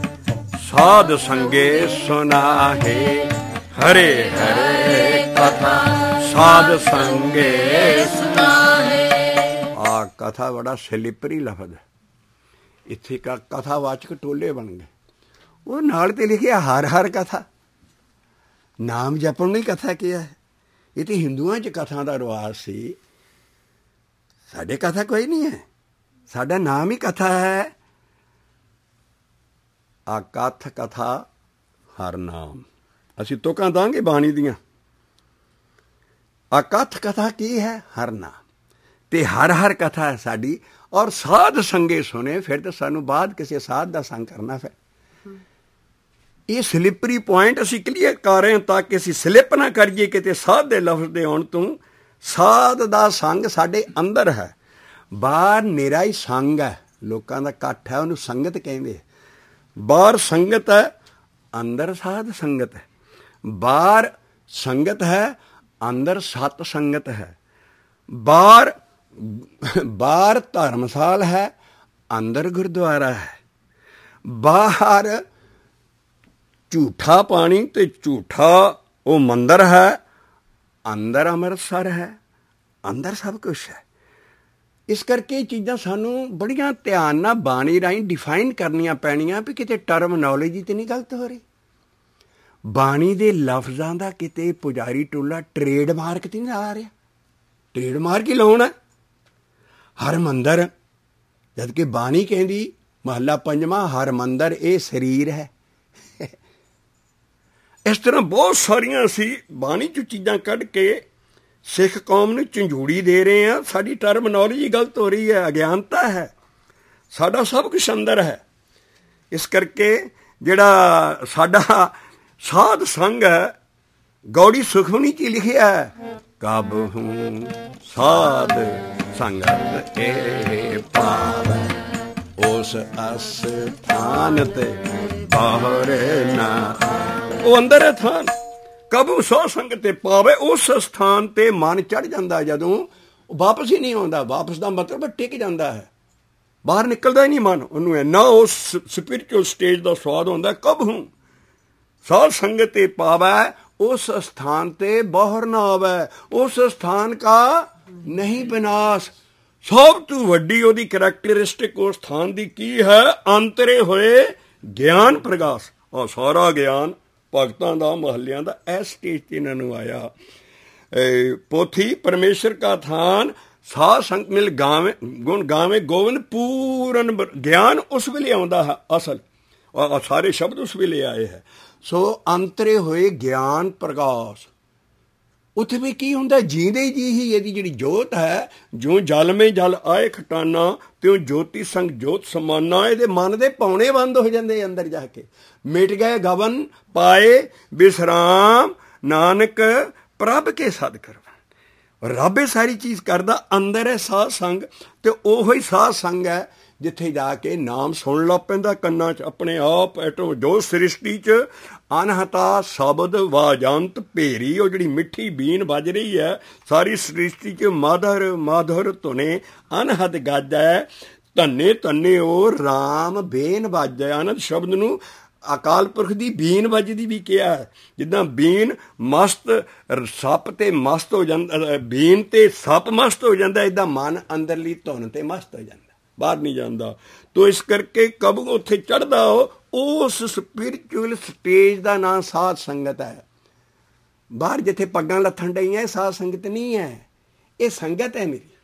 ਸਾਧ ਸੰਗੇ ਸੁਨਾਹੇ। ਹਰੇ ਹਰੇ ਕਥਾ ਸਾਧ ਸੰਗੇ ਸੁਨਾਹੇ। ਆ ਕਥਾ ਬੜਾ ਸਲਿਪਰੀ ਲਫ਼ਜ਼ ਹੈ। ਇੱਥੇ ਕਥਾਵਾਚਕ ਟੋਲੇ ਬਣ ਗਏ। ਉਹ ਨਾਲ ਤੇ ਲਿਖਿਆ ਹਰ ਹਰ ਕਥਾ। ਨਾਮ ਜਪਣ ਨੂੰ ਹੀ ਕਥਾ ਕਿਹਾ ਹੈ। ਇਹ ਤੇ ਹਿੰਦੂਆਂ 'ਚ ਕਥਾ ਦਾ ਰਿਵਾਜ਼ ਸੀ। ਸਾਡੇ ਕਥਾ ਕੋਈ ਨਹੀਂ ਹੈ, ਸਾਡਾ ਨਾਮ ਹੀ ਕਥਾ ਹੈ। ਅਕਥ ਕਥਾ ਹਰ ਨਾਮ। ਅਸੀਂ ਤੁਕਾਂ ਦਾਂਗੇ ਬਾਣੀ ਦੀਆਂ। ਅਕਥ ਕਥਾ ਕੀ ਹੈ? ਹਰ ਨਾਮ। ਤੇ ਹਰ ਹਰ ਕਥਾ ਹੈ ਸਾਡੀ। ਔਰ ਸਾਧ ਸੰਗੇ ਸੁਣੇ। ਫਿਰ ਤਾਂ ਸਾਨੂੰ ਬਾਅਦ ਕਿਸੇ ਸਾਧ ਦਾ ਸੰਗ ਕਰਨਾ ਫਿਰ। ਇਹ ਸਲਿਪਰੀ ਪੁਆਇੰਟ ਅਸੀਂ ਕਲੀਅਰ ਕਰ ਰਹੇ ਹਾਂ ਤਾਂ ਕਿ ਅਸੀਂ ਸਲਿੱਪ ਨਾ ਕਰੀਏ ਕਿਤੇ ਸਾਧ ਦੇ ਲਫ਼ਜ਼ ਦੇ ਆਉਣ ਤੋਂ। ਸਾਧ ਦਾ ਸੰਗ ਸਾਡੇ ਅੰਦਰ ਹੈ, ਬਾਹਰ ਨਿਰਾ ਹੀ ਸੰਗ ਹੈ। ਲੋਕਾਂ ਦਾ ਇਕੱਠ ਹੈ, ਉਹਨੂੰ ਸੰਗਤ ਕਹਿੰਦੇ। ਬਾਹਰ ਸੰਗਤ ਹੈ, ਅੰਦਰ ਸਾਧ ਸੰਗਤ ਹੈ। ਬਾਹਰ ਸੰਗਤ ਹੈ, ਅੰਦਰ ਸਤ ਸੰਗਤ ਹੈ। ਬਾਹਰ ਧਰਮਸਾਲ ਹੈ, ਅੰਦਰ ਗੁਰਦੁਆਰਾ ਹੈ। ਬਾਹਰ ਝੂਠਾ ਪਾਣੀ ਤੇ ਝੂਠਾ ਉਹ ਮੰਦਰ ਹੈ, ਅੰਦਰ ਅੰਮ੍ਰਿਤਸਰ ਹੈ, ਅੰਦਰ ਸਭ ਕੁਛ ਹੈ। ਇਸ ਕਰਕੇ ਇਹ ਚੀਜ਼ਾਂ ਸਾਨੂੰ ਬੜੀਆਂ ਧਿਆਨ ਨਾਲ ਬਾਣੀ ਰਾਹੀਂ ਡਿਫਾਈਨ ਕਰਨੀਆਂ ਪੈਣੀਆਂ ਵੀ ਕਿਤੇ ਟਰਮਨੋਲੋਜੀ ਤੇ ਨਹੀਂ ਗਲਤ ਹੋ ਰਹੀ। ਬਾਣੀ ਦੇ ਲਫ਼ਜ਼ਾਂ ਦਾ ਕਿਤੇ ਪੁਜਾਰੀ ਟੋਲਾ ਟ੍ਰੇਡ ਮਾਰਕ ਤੇ ਨਹੀਂ ਆ ਰਿਹਾ। ਟ੍ਰੇਡ ਮਾਰਕ ਹੀ ਲਾਉਣਾ ਹਰ ਮੰਦਰ, ਜਦ ਕਿ ਬਾਣੀ ਕਹਿੰਦੀ ਮਹੱਲਾ ਪੰਜਵਾਂ ਹਰ ਮੰਦਰ ਇਹ ਸਰੀਰ ਹੈ। ਇਸ ਤਰ੍ਹਾਂ ਬਹੁਤ ਸਾਰੀਆਂ ਅਸੀਂ ਬਾਣੀ 'ਚੋਂ ਚੀਜ਼ਾਂ ਕੱਢ ਕੇ ਸਿੱਖ ਕੌਮ ਨੂੰ ਝੰਜੂੜੀ ਦੇ ਰਹੇ ਹਾਂ। ਸਾਡੀ ਟਰਮਨੋਲੋਜੀ ਗਲਤ ਹੋ ਰਹੀ ਹੈ, ਅਗਿਆਨਤਾ ਹੈ। ਸਾਡਾ ਸਭ ਕੁਛ ਅੰਦਰ ਹੈ। ਇਸ ਕਰਕੇ ਜਿਹੜਾ ਸਾਡਾ ਸਾਧ ਸੰਗ ਹੈ, ਗੌੜੀ ਸੁਖਮਨੀ 'ਚ ਲਿਖਿਆ ਕਬ ਹੂੰ ਸਾਧ ਸੰਗਤ ਇਹ ਪਾਵੈ ਉਸ ਅਸਥਾਨ ਤੇ ਬਾਹਰ ਨਾ। ਉਹ ਅੰਦਰ ਹੈ ਥਾਨ। ਕਬੂ ਸੋ ਸੰਗਤ ਤੇ ਪਾਵੇ, ਉਸ ਸਥਾਨ ਤੇ ਮਨ ਚੜ ਜਾਂਦਾ ਜਦੋਂ ਵਾਪਸ ਹੀ ਨਹੀਂ ਆਉਂਦਾ। ਵਾਪਸ ਦਾ ਮਤਲਬ ਟਿਕ ਜਾਂਦਾ ਹੈ, ਬਾਹਰ ਨਿਕਲਦਾ ਹੀ ਨਹੀਂ ਮਨ। ਉਹਨੂੰ ਇੰਨਾ ਉਸ ਸਪਿਰਿਚੁਅਲ ਸਟੇਜ ਦਾ ਸਵਾਦ ਹੁੰਦਾ। ਕਬਹੂ ਸੋ ਸੰਗਤ ਤੇ ਪਾਵੇ, उस स्थान ते बहर ना आवे, उस स्थान का नहीं विनाश। सब तू वड्डी ओदी करैक्टरिस्टिक उस स्थान दी की है? अंतरे होए ज्ञान प्रकाश। और सारा ज्ञान भगतां दा महलियां दा इस स्टेज ते इन्हां नूं आया। पोथी परमेश्वर का थान साध संग मिल गावे गुण गावे गोविंद पूरन ज्ञान उस वेले आउंदा है असल, और सारे शब्द उस वेले आए है। सो अंतरे होए ज्ञान प्रकाश। उत्थे भी की हुंदा? जींदे जी ही इहदी जिहड़ी जोत है, जो जल में जल आए खटाना त्यों ज्योति संग जोत समाना। इहदे मन दे पौने बंद हो जांदे अंदर जाके, मिट गए गवन पाए विश्राम, नानक प्रभ के सद करवा। रब ये सारी चीज़ करदा, अंदर है साध संग, ते ओही साध संग है जिथे जाके नाम सुन लग पैंदा कन्ना च अपने आप। ऐटो जो सृष्टि च अनहता शब्द वाजंत भेरी, वो जिहड़ी मिठी बीन बज रही है सारी सृष्टि च, माधुर माधुर धुने अनहद गज है। धन्ने धन्ने ओ राम बेन बज है। अनहद शब्द नूं अकाल पुरख दी बीन वजदी भी किया है। जिद्दां बीन मस्त सप ते मस्त हो जांदा, बीन ते सप मस्त हो जांदा, इदां मन अंदरली धुन ते मस्त हो जांदा, बाहर नहीं जाता। तो इस करके कब उत्थे चढ़दा हो, उस स्पिरिचुअल स्टेज का नाम साध संगत है। बाहर जिथे पग्गां लथन डईआं साध संगत नहीं है, ये संगत है मेरी,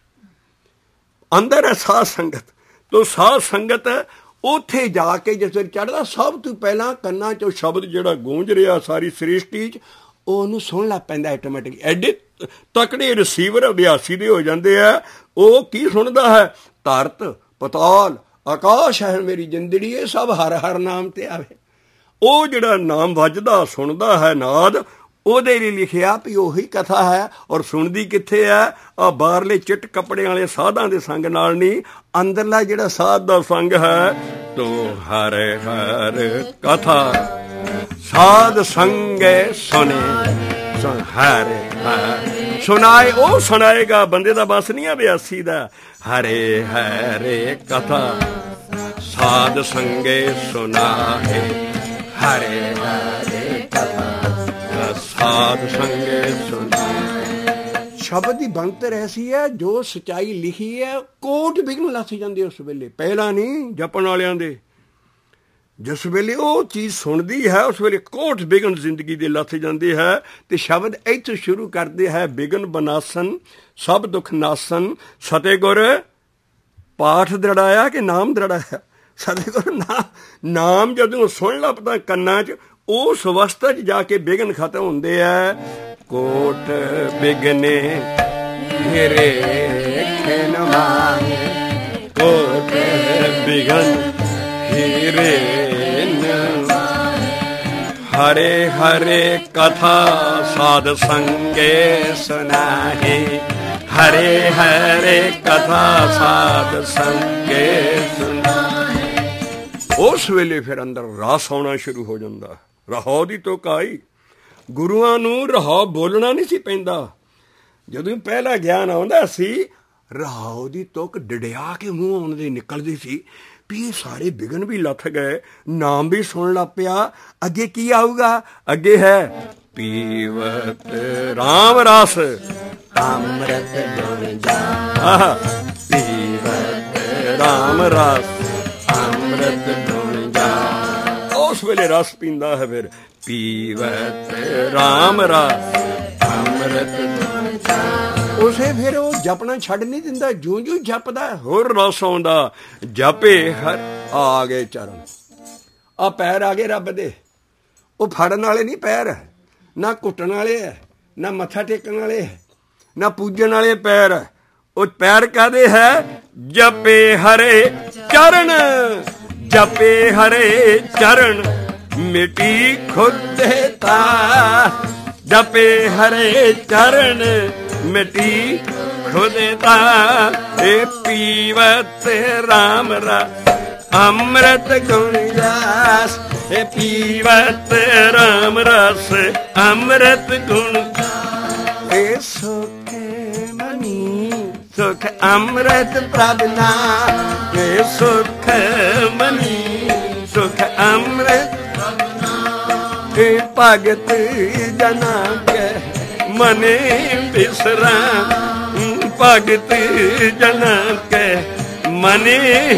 अंदर है साध संगत। तो साध संगत उत्थे जाके जिस वेले चढ़दा, सब तो पहला कन्ना चो शब्द जिहड़ा गूंज रहा सारी सृष्टि च, ਉਹਨੂੰ ਸੁਣ ਲੱਗ ਪੈਂਦਾ ਆਟੋਮੈਟਿਕ। ਐਡੇ ਤਕੜੇ ਰਿਸੀਵਰ ਅਭਿਆਸੀ ਦੇ ਹੋ ਜਾਂਦੇ ਆ। ਉਹ ਕੀ ਸੁਣਦਾ ਹੈ? ਧਰਤ ਪਤਾਲ ਆਕਾਸ਼ ਹੈ ਮੇਰੀ ਜ਼ਿੰਦੜੀ, ਇਹ ਸਭ ਹਰ ਹਰ ਨਾਮ ਤੇ ਆਵੇ। ਉਹ ਜਿਹੜਾ ਨਾਮ ਵੱਜਦਾ ਸੁਣਦਾ ਹੈ ਨਾਦ, ਉਹਦੇ ਲਈ ਲਿਖਿਆ ਵੀ ਉਹੀ ਕਥਾ ਹੈ। ਔਰ ਸੁਣਦੀ ਕਿੱਥੇ ਹੈ? ਆ ਬਾਹਰਲੇ ਚਿੱਟ ਕੱਪੜਿਆਂ ਵਾਲੇ ਸਾਧਾਂ ਦੇ ਸੰਗ ਨਾਲ ਨਹੀਂ, ਅੰਦਰਲਾ ਜਿਹੜਾ ਸਾਧ ਦਾ ਸੰਗ ਹੈ। ਤੋ ਹਰ ਹਰ ਕਥਾ साध संगे सुने हरे हरे सुनाए। ओ सुनाएगा, बंदे दा बस नहीं है अभ्यासी दा। हरे हरे कथा साध संगे सुनाए, हरे हरे कथा साध संगे सुनाए। शब्द की बनतर ऐसी है, जो सच्चाई लिखी है कोट बिघन लथ जाती उस वेले, पहला नहीं जपन वालियां दे। जिस वेले वो चीज़ सुनती है उस वेले कोट बिघन जिंदगी दे लथ जाती है। तो शब्द इत्थों शुरू करते है, बिघन बनासन सब दुख नासन, सतगुर पाठ दृढ़ाया कि नाम दृढ़ाया। सतगुर नाम जदों सुन लपदा कन्ना च, उस अवस्था च जाके बिघन खत्म होंदे है। कोट बिघने घेरे खिन माहे, कोट बिघन हीरे हरे हरे कथा साध संगे सुनाहे, हरे हरे कथा साध संगे सुनाहे। उस वेले फिर अंदर रस आना शुरू हो जाता। रहो दी तुक आई। गुरुआं नूं रहो बोलना नहीं सी पैंदा। जदों पहला ज्ञान आउंदा सी, रहो दी तुक डडिया के मूँह आउंदी निकलदी सी भी सारे बिघन भी लथ गए, नाम भी सुन लग पिया। अगे की आऊगा? अगे है पीवत राम रस अमृत पीवत राम रस अमृत उस वेले रस पींदा है। फिर पीवत राम रस अमृत उसे फिर वो जपना छड़ नहीं दिंदा, जूं जूं जपदा होर रस आउंदा। जपे हर आ गए चरण, आ पैर आ गए रब दे। वो फड़न वाले नहीं पैर, ना घुटन वाले है, ना मत्था टेकन वाले है, ना पूजन वाले पैर। वो पैर कहदे है जपे हरे चरण, जपे हरे चरण मिटी खुद देता। जपे हरे चरण मिटी खुदेता, ए पीवत राम रस अमृत गुण जास, हे पीवत राम रस अमृत गुण हे सुख मनी सुख अमृत प्रभ नाम हे सुख मनी सुख अमृत हे भगत जना के मने बिसरा भगत जना के मने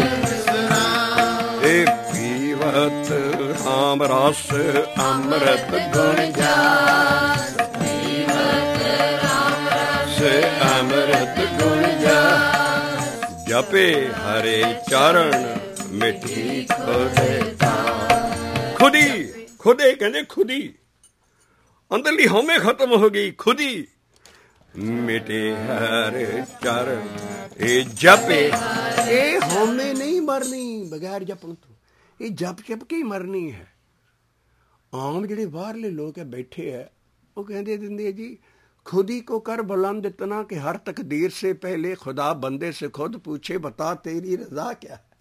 हे पीवत राम रस अमृत गुण गास पीवत राम रस अमृत गुण गास जपे हरे चरण मिठी खुदे खुदी खुदे कहते खुदी अंदरली हमें खत्म हो गई खुदी मिटे हर चरण ए जपे ए हमें नहीं मरनी बगैर जपन तो ये जप जप के ही मरनी है। आम ਜਿਹੜੇ ਬਾਹਰਲੇ ਲੋਕ ਹੈ बैठे है वो कहते दिंदे जी खुदी को कर बुलंद इतना कि हर तकदीर से पहले खुदा बंदे से खुद पूछे बता तेरी रजा क्या है।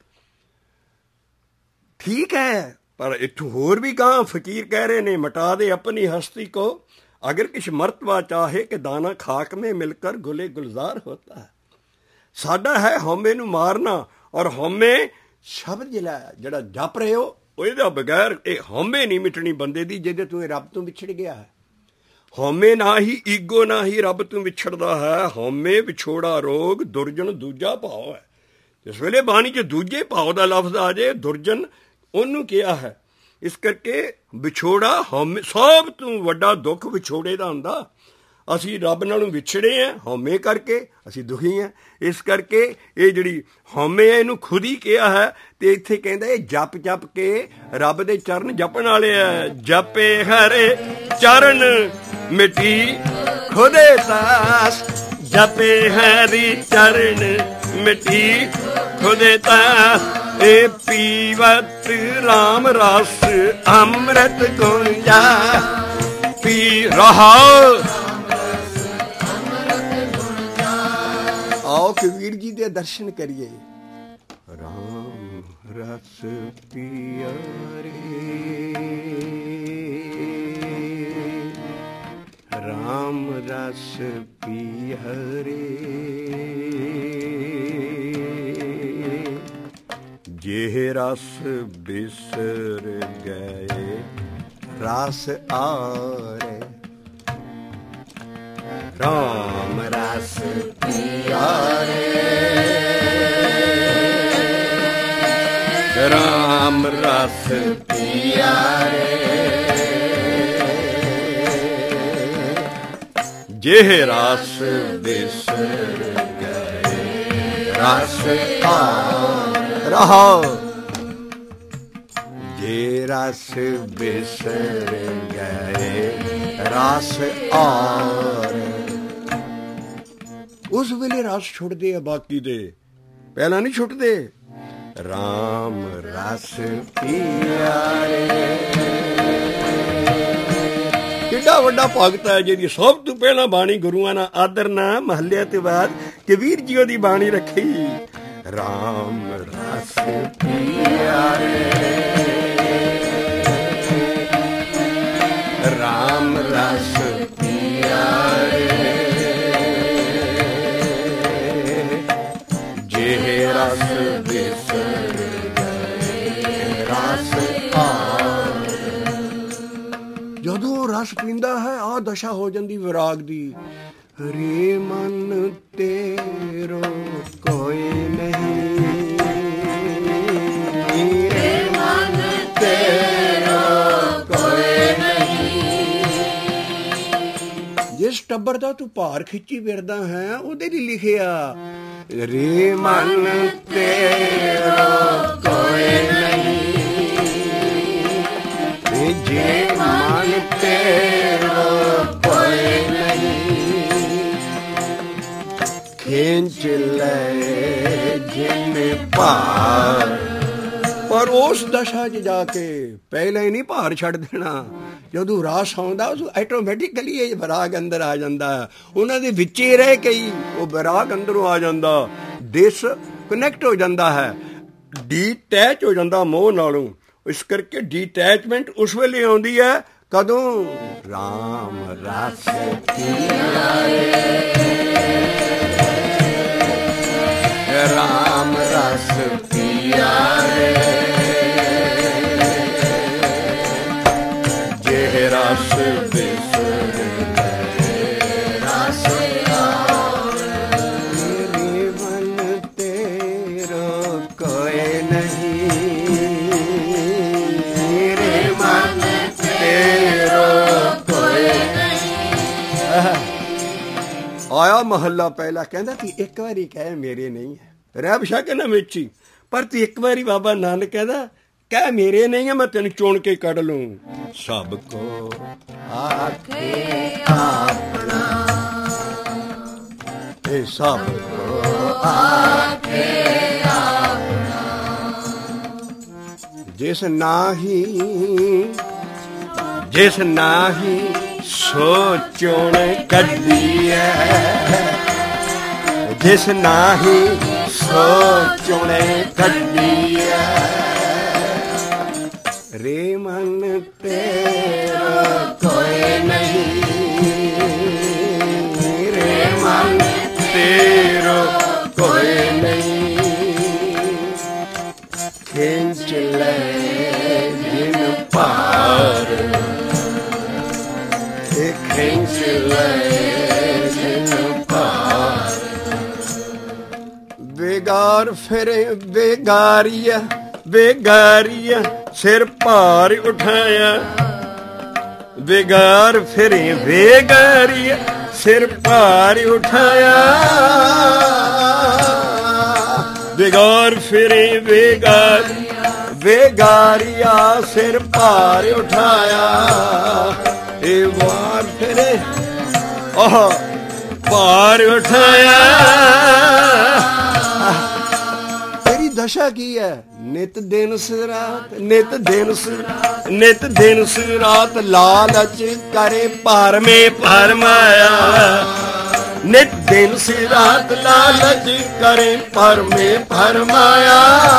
ठीक है पर इत्थों होर भी गां फकीर कह रहे ने मिटा दे अपनी हस्ती को अगर किस मर्तबा चाहे कि दाना खाक में मिलकर गुले गुलजार होता है। साडा है हौमे नूं मारना और हौमे शब्द ਜਿਹੜਾ ਜਪ ਰਹੇ ਹੋ ਉਹਦੇ ਬਗੈਰ ਇਹ ਹਉਮੈ ਨਹੀਂ ਮਿਟਣੀ ਬੰਦੇ ਦੀ ਜਿਹਦੇ ਤੋਂ ਇਹ ਰੱਬ ਤੋਂ ਵਿਛੜ ਗਿਆ ਹੈ। ਹਉਮੈ ਨਾ ਹੀ ਈਗੋ ਨਾ ਹੀ ਰੱਬ ਤੋਂ ਵਿਛੜਦਾ ਹੈ। ਹਉਮੈ ਵਿਛੋੜਾ ਰੋਗ ਦੁਰਜਨ ਦੂਜਾ ਭਾਵ ਹੈ। ਜਿਸ ਵੇਲੇ ਬਾਣੀ 'ਚ ਦੂਜੇ ਭਾਵ ਦਾ ਲਫ਼ਜ਼ ਆ ਜਾਏ ਦੁਰਜਨ ਉਹਨੂੰ ਕਿਹਾ ਹੈ। ਇਸ ਕਰਕੇ ਵਿਛੋੜਾ ਹਉਮੈ ਸਭ ਤੋਂ ਵੱਡਾ ਦੁੱਖ ਵਿਛੋੜੇ ਦਾ ਹੁੰਦਾ। ਅਸੀਂ ਰੱਬ ਨਾਲੋਂ ਵਿਛੜੇ ਹਾਂ ਹਉਮੈ ਕਰਕੇ ਅਸੀਂ ਦੁਖੀ ਹਾਂ। ਇਸ ਕਰਕੇ ਇਹ ਜਿਹੜੀ ਹਉਮੈ ਹੈ ਇਹਨੂੰ ਖੁਦ ਹੀ ਕਿਹਾ ਹੈ ਤੇ ਇੱਥੇ ਕਹਿੰਦਾ ਇਹ ਜਪ ਜਪ ਕੇ ਰੱਬ ਦੇ ਚਰਨ ਜਪਣ ਵਾਲੇ ਆ। ਜਪੇ ਹਰੇ ਚਰਨ ਮਿਟੀ ਖੁਦੇ ਤਾਸ ਜਪੇ ਹਰੀ ਚਰਨ ਮਿਟੀ ਖੁਦੇ ਤਾਸ ਇਹ ਪੀਵਤ ਰਾਮ ਰਸ ਅੰਮ੍ਰਿਤ ਗੁੰਜਾ ਪੀ ਰਹਾ। आओ कबीर जी दे दर्शन करिए। राम रस पिया रे राम रस पिया रे जेह रस बिसर गए रस आरे राम रस पिया रे राम रस पिया रे जेह रस बिसर गए रस आ रहा जे रस बिसर गए रस और उस वेले रस छुटते है बाकी दे पहला नहीं छुटते। राम रस पिया रे किड्डा वड्डा भगत है जी सब तो पहला बाणी गुरुआं नाल आदर ना महल्ले ते बाद कबीर जी दी बाणी रखी। राम रस पिया रे राम रस पिया रे जेह रस बिसर गए रस आर। जदों रस पींदा है आ दशा हो जाती विराग दी। रे मन तेरो कोई नहीं रे मन तेरो कोई नहीं। जिस टब्बर दा तू भार खिच्ची फिरदा है ਉਹਦੇ ਲਈ ਲਿਖਿਆ रे मन तेरो कोई नहीं जे मन तेरो कोई नहीं खींच ले जिन भार। पर उस दशा च जाके पहले ही नहीं भार छड़ देना। ਜਦੋਂ ਰਸ ਆਉਂਦਾ ਉਸ ਆਟੋਮੈਟਿਕਲੀ ਇਹ ਵਿਰਾਗ ਅੰਦਰ ਆ ਜਾਂਦਾ ਹੈ। ਉਹਨਾਂ ਦੇ ਵਿੱਚ ਹੀ ਰਹਿ ਕੇ ਹੀ ਉਹ ਵਿਰਾਗ ਅੰਦਰੋਂ ਆ ਜਾਂਦਾ। ਦਿਸ ਕਨੈਕਟ ਹੋ ਜਾਂਦਾ ਹੈ ਡੀਟੈਚ ਹੋ ਜਾਂਦਾ ਮੋਹ ਨਾਲੋਂ। ਇਸ ਕਰਕੇ ਡਿਟੈਚਮੈਂਟ ਉਸ ਵੇਲੇ ਆਉਂਦੀ ਹੈ ਕਦੋਂ ਰਾਮ ਰਸ ਪੀਆ ਰੇ ਰਾਮ ਰਸ ਪੀਆ ਰੇ ਜੇ ਰਸ ਬਿਸਰ ਰਸ ਮੇਰੇ ਮਨ ਤੇਰਾ ਕੋਈ ਨਹੀਂ ਆਇਆ ਮਹੱਲਾ ਪਹਿਲਾ ਕਹਿੰਦਾ ਤੀ ਇੱਕ ਵਾਰੀ ਕਹਿ ਮੇਰੇ ਨਹੀਂ ਹੈ ਰਹਿ ਬਸ਼ੱਕ ਨਾ ਮੇਚੀ ਪਰ ਤੀ ਇੱਕ ਵਾਰੀ ਬਾਬਾ ਨਾਨਕ ਕਹਿੰਦਾ ਕਹਿ ਮੇਰੇ ਨਹੀਂ ਹੈ ਮੈਂ ਤੈਨੂੰ ਚੁਣ ਕੇ ਕੱਢ ਲੂੰ ਸਭ ਕੋ ਆਖੇ ਆਪਣਾ ਇਹ ਸਭ ਕੋ ਆਖੇ ਆਪਣਾ ਜਿਸ ਨਾਹੀ ਸੋਚਣ ਕੱਢੀ ਹੈ ਜਿਸ ਨਾਹੀ ਸੋਚਣ ਕੱਢੀ ਹੈ ਰੇ ਮਨ ਤੇਰਾ ਕੋਈ ਨਹੀਂ ਰੇ ਮਨ ਤੇਰਾ ਕੋਈ ਨਹੀਂ ਖਿੰਚ ਲੈ ਜਿਨ ਪਾਰ ਖਿੰਚ ਲੈ ਜਿਨ ਪਾਰ ਬੇਗਾਰ ਫਿਰੇ ਬੇਗਾਰੀਆ ਸਿਰ ਭਾਰ ਉਠਾਇਆ ਬੇਗਾਰ ਫਿਰੇ ਬੇਗਾਰੀਆ ਸਿਰ ਭਾਰ ਉਠਾਇਆ ਬੇਗਾਰ ਫਿਰੇ ਬੇਗਾਰੀਆ ਸਿਰ ਭਾਰ ਉਠਾਇਆ ਇਹ ਵਾਰ ਫਿਰੇ ਆਹ ਭਾਰ ਉਠਾਇਆ ਤੇਰੀ ਦਸ਼ਾ ਕੀ ਹੈ ਨਿਤ ਦਿਨ ਰਾਤ ਲਾਲਚ ਕਰੇ ਭਰਮੇ ਭਰਮਾਇਆ ਨਿਤ ਦਿਨ ਰਾਤ ਲਾਲਚ ਕਰੇ ਭਰਮੇ ਭਰਮਾਇਆ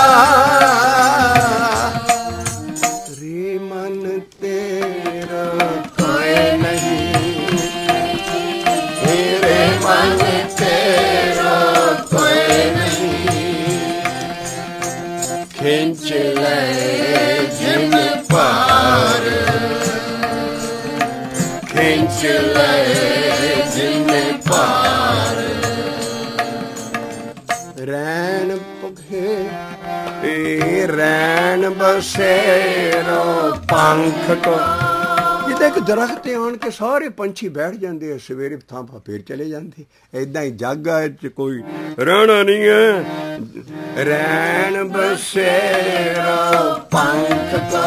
ਰੇ ਮਨ ਤੇਰਾ ਕੋਈ ਨਹੀਂ ਰੇ ਮਨ ਤੇਰਾ ਕੋਈ ਨਹੀਂ ਖਿੰਚ ਲੈ ਜਿਨ ਪਾਰ ਖਿੰਚ ਲੈ ਜਿਨ ਪਾਰ ਰੈਣ ਪੁਖੇ ਰੈਣ ਬਸੇਰੋ ਪੰਖ ਕੋ ਜਿੱਦਾਂ ਇੱਕ ਦਰਖਤ ਤੇ ਆਣ ਕੇ ਸਾਰੇ ਪੰਛੀ ਬੈਠ ਜਾਂਦੇ ਆ ਸਵੇਰੇ ਥਾਂ ਫੇਰ ਚਲੇ ਜਾਂਦੇ ਏਦਾਂ ਹੀ ਜੱਗ ਚ ਕੋਈ ਰਹਿਣਾ ਨਹੀਂ ਹੈ ਰੈਣ ਬਸੇਰੋ ਪੰਖ ਕੋ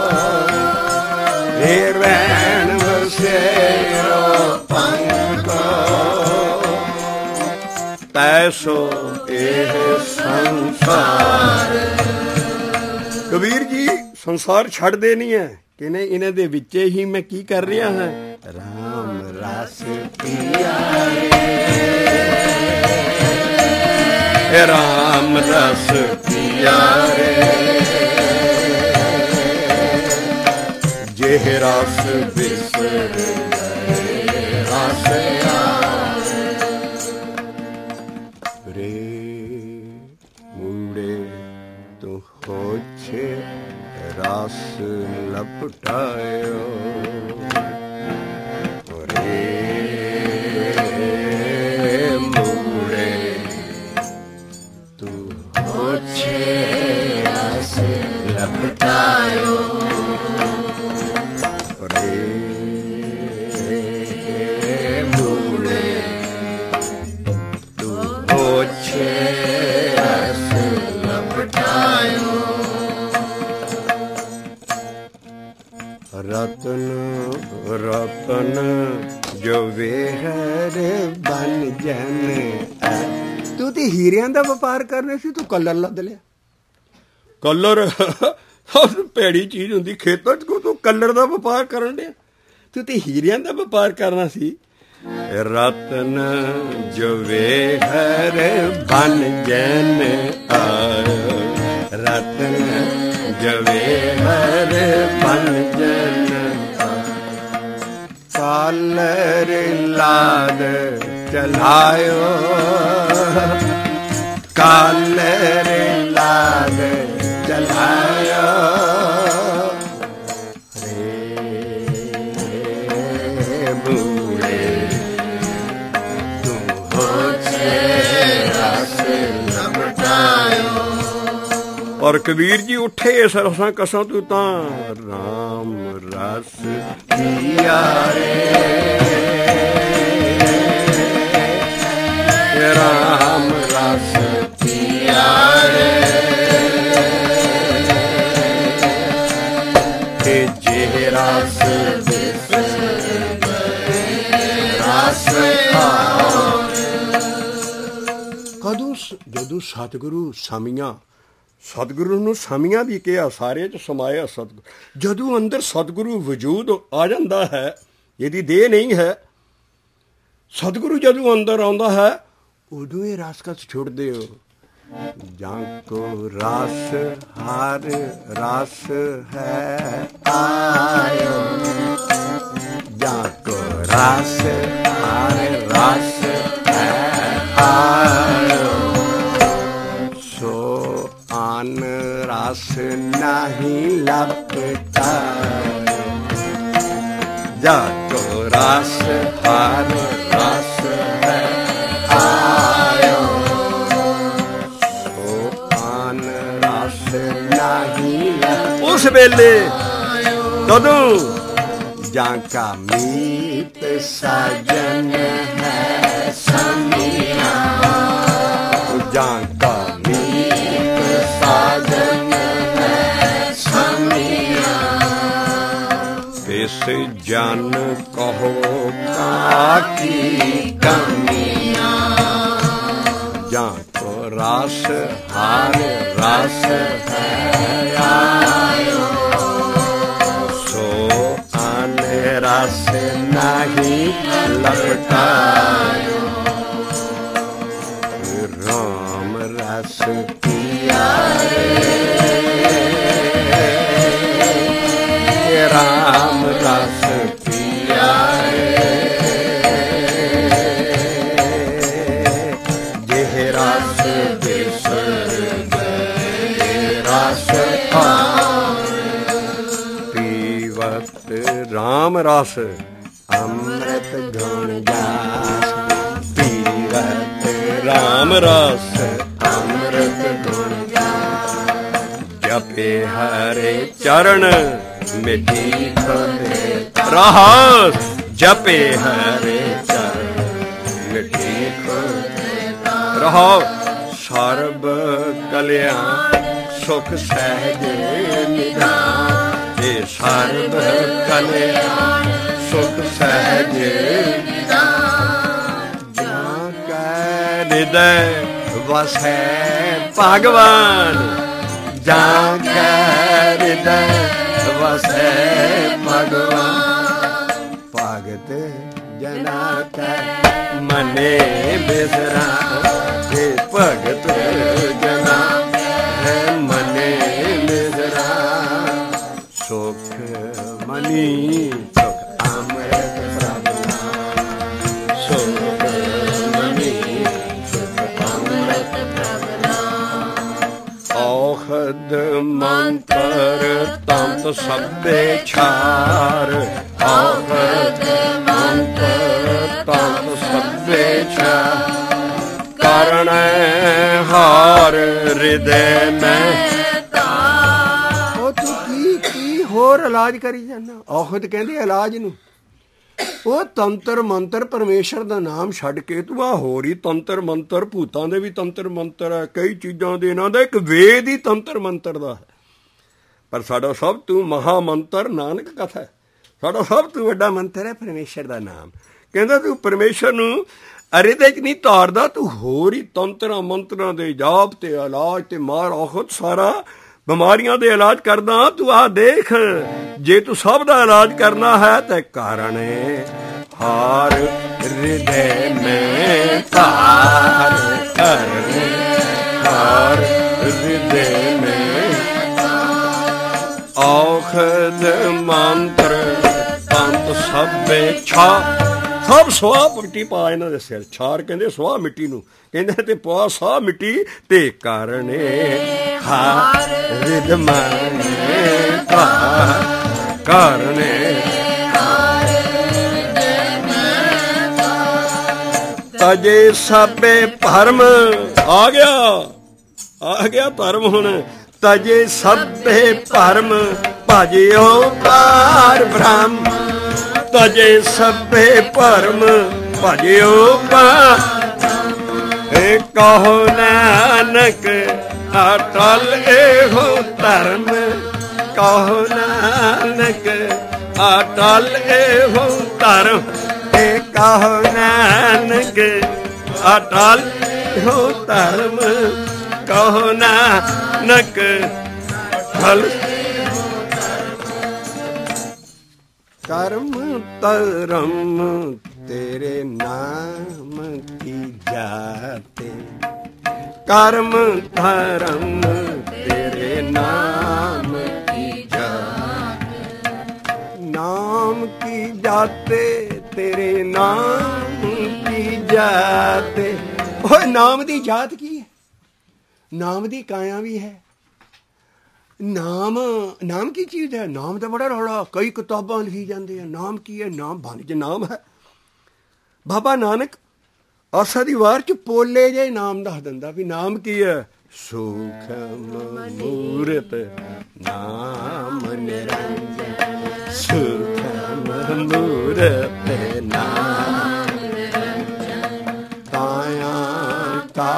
ਇਹ ਰੈਣ ਬਸੇਰੋ ਪੰਖ ਕੋ ਤੈਸੋ ਇਹ ਸੰਸਾਰ ਕਬੀਰ ਜੀ ਸੰਸਾਰ ਛੱਡਦੇ ਨਹੀਂ ਹੈ ਕਿ ਨਹੀਂ ਇਹਨਾਂ ਦੇ ਵਿੱਚ ਹੀ ਮੈਂ ਕੀ ਕਰ ਰਿਹਾ ਹਾਂ ਰਾਮ ਰਸ ਪੀਆ ਰੇ ਰਾਮ ਰਸ ਪੀਆ ਰੇ ਜੇ ਰਸ ਬਿਸਰ ਗਏ ਰਸ ਰੇ ਮੁੰਡੇ ਤੂੰ ਹੋਛੇ ਰਸ ਲਪਟਾਇਓ ਰੇ ਮੁੰਡੇ ਤੂੰ ਹੋਛੇ ਰਸ ਲਪਟਾਇਓ ਰੇ ਮੁੰਡੇ ਤੂੰ ਹੋਛੇ ਰਸ ਲਪਟਾਇਓ ਰਤਨ ਜੋ ਵੇਹਰ ਬਨ ਜਨ ਤੂੰ ਤੇ ਹੀਰਿਆਂ ਦਾ ਵਪਾਰ ਕਰਨੇ ਸੀ ਤੂੰ ਕਲਰ ਲੱਦ ਲਿਆ ਕਲਰ ਭੈੜੀ ਚੀਜ਼ ਹੁੰਦੀ ਖੇਤਾਂ ਚ ਤੂੰ ਕਲਰ ਦਾ ਵਪਾਰ ਕਰਨ ਡਿਆ ਤੂੰ ਤੇ ਹੀਰਿਆਂ ਦਾ ਵਪਾਰ ਕਰਨਾ ਸੀ ਰਤਨ ਜੋ ਵੇਹਰ ਬਨ ਜਨ रतन जवेहर पंजन कालर लाद चलायो कालर लाद चलायो रे बूढ़े तू हो रस लपटायो। और कबीर जी उठे इस रसां कसां तू तां राम रस पिया रे राम रस पिया रे जे रस रस कदों जदों सतगुरु सामियां सतगुरु ਨੂੰ ਸਾਮੀਆਂ ਵੀ ਕਿਹਾ ਸਾਰੇ 'ਚ ਸਮਾਇਆ ਸਤਿਗੁਰੂ। ਜਦੋਂ ਅੰਦਰ ਸਤਿਗੁਰੂ ਵਜੂਦ ਆ ਜਾਂਦਾ ਹੈ ਇਹਦੀ ਦੇਹ ਨਹੀਂ ਹੈ ਸਤਿਗੁਰੂ ਜਦੋਂ ਅੰਦਰ ਆਉਂਦਾ ਹੈ ਉਦੋਂ ਇਹ ਰਸ ਕਸ ਛੁੱਟਦੇ ਹੋ। ਜਾਂ ਕੋ ਰਸ ਹਰ ਰਸ ਹੈ ਆਇਓ ਜਾਂ ਕੋ ਰਸ ਹਰ ਰਸ ਹੈ ਆਇਓ आन रस नहीं लपटा जाको रस हर रस है आयो तो आन रस नहीं उस वेले कदों जाका मीत सजन है समिया जाका इस जन कहो काकी कमियां जा को रस हर रस है आयो सो आन रस नहीं लपटायो राम रस पिया राम रस पिया जेह रस बिसर गए रस पीवत राम रस अमृत गुण जास पीवत राम रस अमृत गुण जास जपे हरे चरण मिठी रहस जपे हरे चरण मिठी रहो सर्ब कल्याण सुख सहज निधान ये सर्व कल्याण सुख सहज जाका हृदय वसै भगवान जाका हृदय वसै भगवान भगत जना का मने बिसरा हे भगत जना है मने बिसरा सुख मनी सुख अमृत प्रभु सुख मनी सुख अमृत प्रभु औखद मंत्र तंत सभे छार औखद मंत्र तंत सभे छार कारण हार हृदय में ਉਹ ਤੂੰ ਕੀ ਹੋਰ ਇਲਾਜ ਕਰੀ ਜਾਂਦਾ ਔਖਦ ਕਹਿੰਦੇ ਇਲਾਜ ਨੂੰ ਉਹ ਤੰਤਰ ਮੰਤਰ ਪਰਮੇਸ਼ਰ ਦਾ ਨਾਮ ਛੱਡ ਕੇ ਤੂੰ ਆ ਹੋਰ ਹੀ ਤੰਤਰ ਮੰਤਰ ਭੂਤਾਂ ਦੇ ਵੀ ਤੰਤਰ ਮੰਤਰ ਹੈ ਕਈ ਚੀਜ਼ਾਂ ਦੇ ਇਹਨਾਂ ਦਾ ਇੱਕ ਵੇਦ ਹੀ ਤੰਤਰ ਮੰਤਰ ਦਾ ਹੈ ਪਰ ਸਾਡਾ ਸਭ ਤੋਂ ਮਹਾ ਮੰਤਰ ਨਾਨਕ ਕਥਾ ਹੈ ਸਾਡਾ ਸਭ ਤੋਂ ਵੱਡਾ ਮੰਤਰ ਹੈ ਪਰਮੇਸ਼ਰ ਦਾ ਨਾਮ ਕਹਿੰਦਾ ਤੂੰ ਪਰਮੇਸ਼ਰ ਨੂੰ ਹਿਰਦੇ 'ਚ ਨਹੀਂ ਧਾਰਦਾ ਤੂੰ ਹੋਰ ਹੀ ਤੰਤਰਾਂ ਮੰਤਰਾਂ ਦੇ ਜਾਪ ਤੇ ਇਲਾਜ ਤੇ ਮਾਰ ਔਖਦ ਸਾਰਾ ਬਿਮਾਰੀਆਂ ਦੇ ਇਲਾਜ ਕਰਦਾ ਤੂੰ ਆਹ ਦੇਖ ਜੇ ਤੂੰ ਸਭ ਦਾ ਇਲਾਜ ਕਰਨਾ ਹੈ ਤੇ ਕਾਰਨ ਹਾਰ ਹਿਰਦੇ ਮੈਂ ਧਾਰ ਕਰ ਹਾਰ ਹਿਰਦੇ ਮੈਂ ਮੁਖਦ ਮੰਤਰ ਪੰਤ ਸਭੇ ਛਾ ਸਭ ਸੁਆਹ ਮਿੱਟੀ ਪਾ ਇਹਨਾਂ ਦੇ ਸਿਰ ਛਾਰ ਕਹਿੰਦੇ ਸੁਆਹ ਮਿੱਟੀ ਨੂੰ ਕਹਿੰਦੇ ਤੇ ਪਾ ਸਾਹ ਮਿੱਟੀ ਤੇ ਕਰਨੇ ਹਾਰ ਰਿਦਮਾਨੇ ਕਰਨੇ ਤਜੇ ਸਭੇ ਭਰਮ ਆ ਗਿਆ ਧਰਮ ਹੁਣ ਤਜੇ ਸਭੇ ਭਰਮ ਭਜਿਓ ਪਾਰ ਬ੍ਰਹਮ ਤਜੇ ਸਭੇ ਭਰਮ ਭਜਿਓ ਪਾਰ ਏ ਕਹੋ ਨਾਨਕ ਅਟਲ ਇਹੋ ਧਰਮ ਕਹੋ ਨਾਨਕ ਅਟਲ ਇਹੋ ਧਰਮ ਏ ਕਹੋ ਨਾਨਕ ਅਟਲ ਇਹੋ ਧਰਮ ਕਹੋ ਨਾਨਕ ਹਲ ਕਰਮ ਧਰਮ ਤੇਰੇ ਨਾਮ ਕੀ ਜਾਤੇ ਕਰਮ ਧਰਮ ਤੇਰੇ ਨਾਮ ਕੀ ਜਾਤੇ ਨਾਮ ਕੀ ਜਾਤੇ ਤੇਰੇ ਨਾਮ ਕੀ ਜਾਤੇ ਓਏ ਨਾਮ ਦੀ ਜਾਤ ਕੀ ਹੈ ਨਾਮ ਦੀ ਕਾਇਆ ਵੀ ਹੈ ਨਾਮ ਕੀ ਚੀਜ਼ ਹੈ ਨਾਮ ਤਾਂ ਬੜਾ ਰੌਲਾ ਕਈ ਕਿਤਾਬਾਂ ਲਿਖੀ ਜਾਂਦੇ ਆ ਨਾਮ ਕੀ ਹੈ ਨਾਮ ਬਣ ਚ ਨਾਮ ਹੈ ਬਾਬਾ ਨਾਨਕ ਆਸਾ ਦੀ ਵਾਰ ਚ ਪੋਲੇ ਜੇ ਨਾਮ ਦੱਸ ਦਿੰਦਾ ਵੀ ਨਾਮ ਕੀ ਹੈ ਸੂਖਮ ਮੂਰਤ ਨਾਮ ਨਿਰੰਜਨ ਸੂਖਮ ਮੂਰਤ ਨਾਮ ਨਿਰੰਜਨ ਕਾਇਆ ਕਾ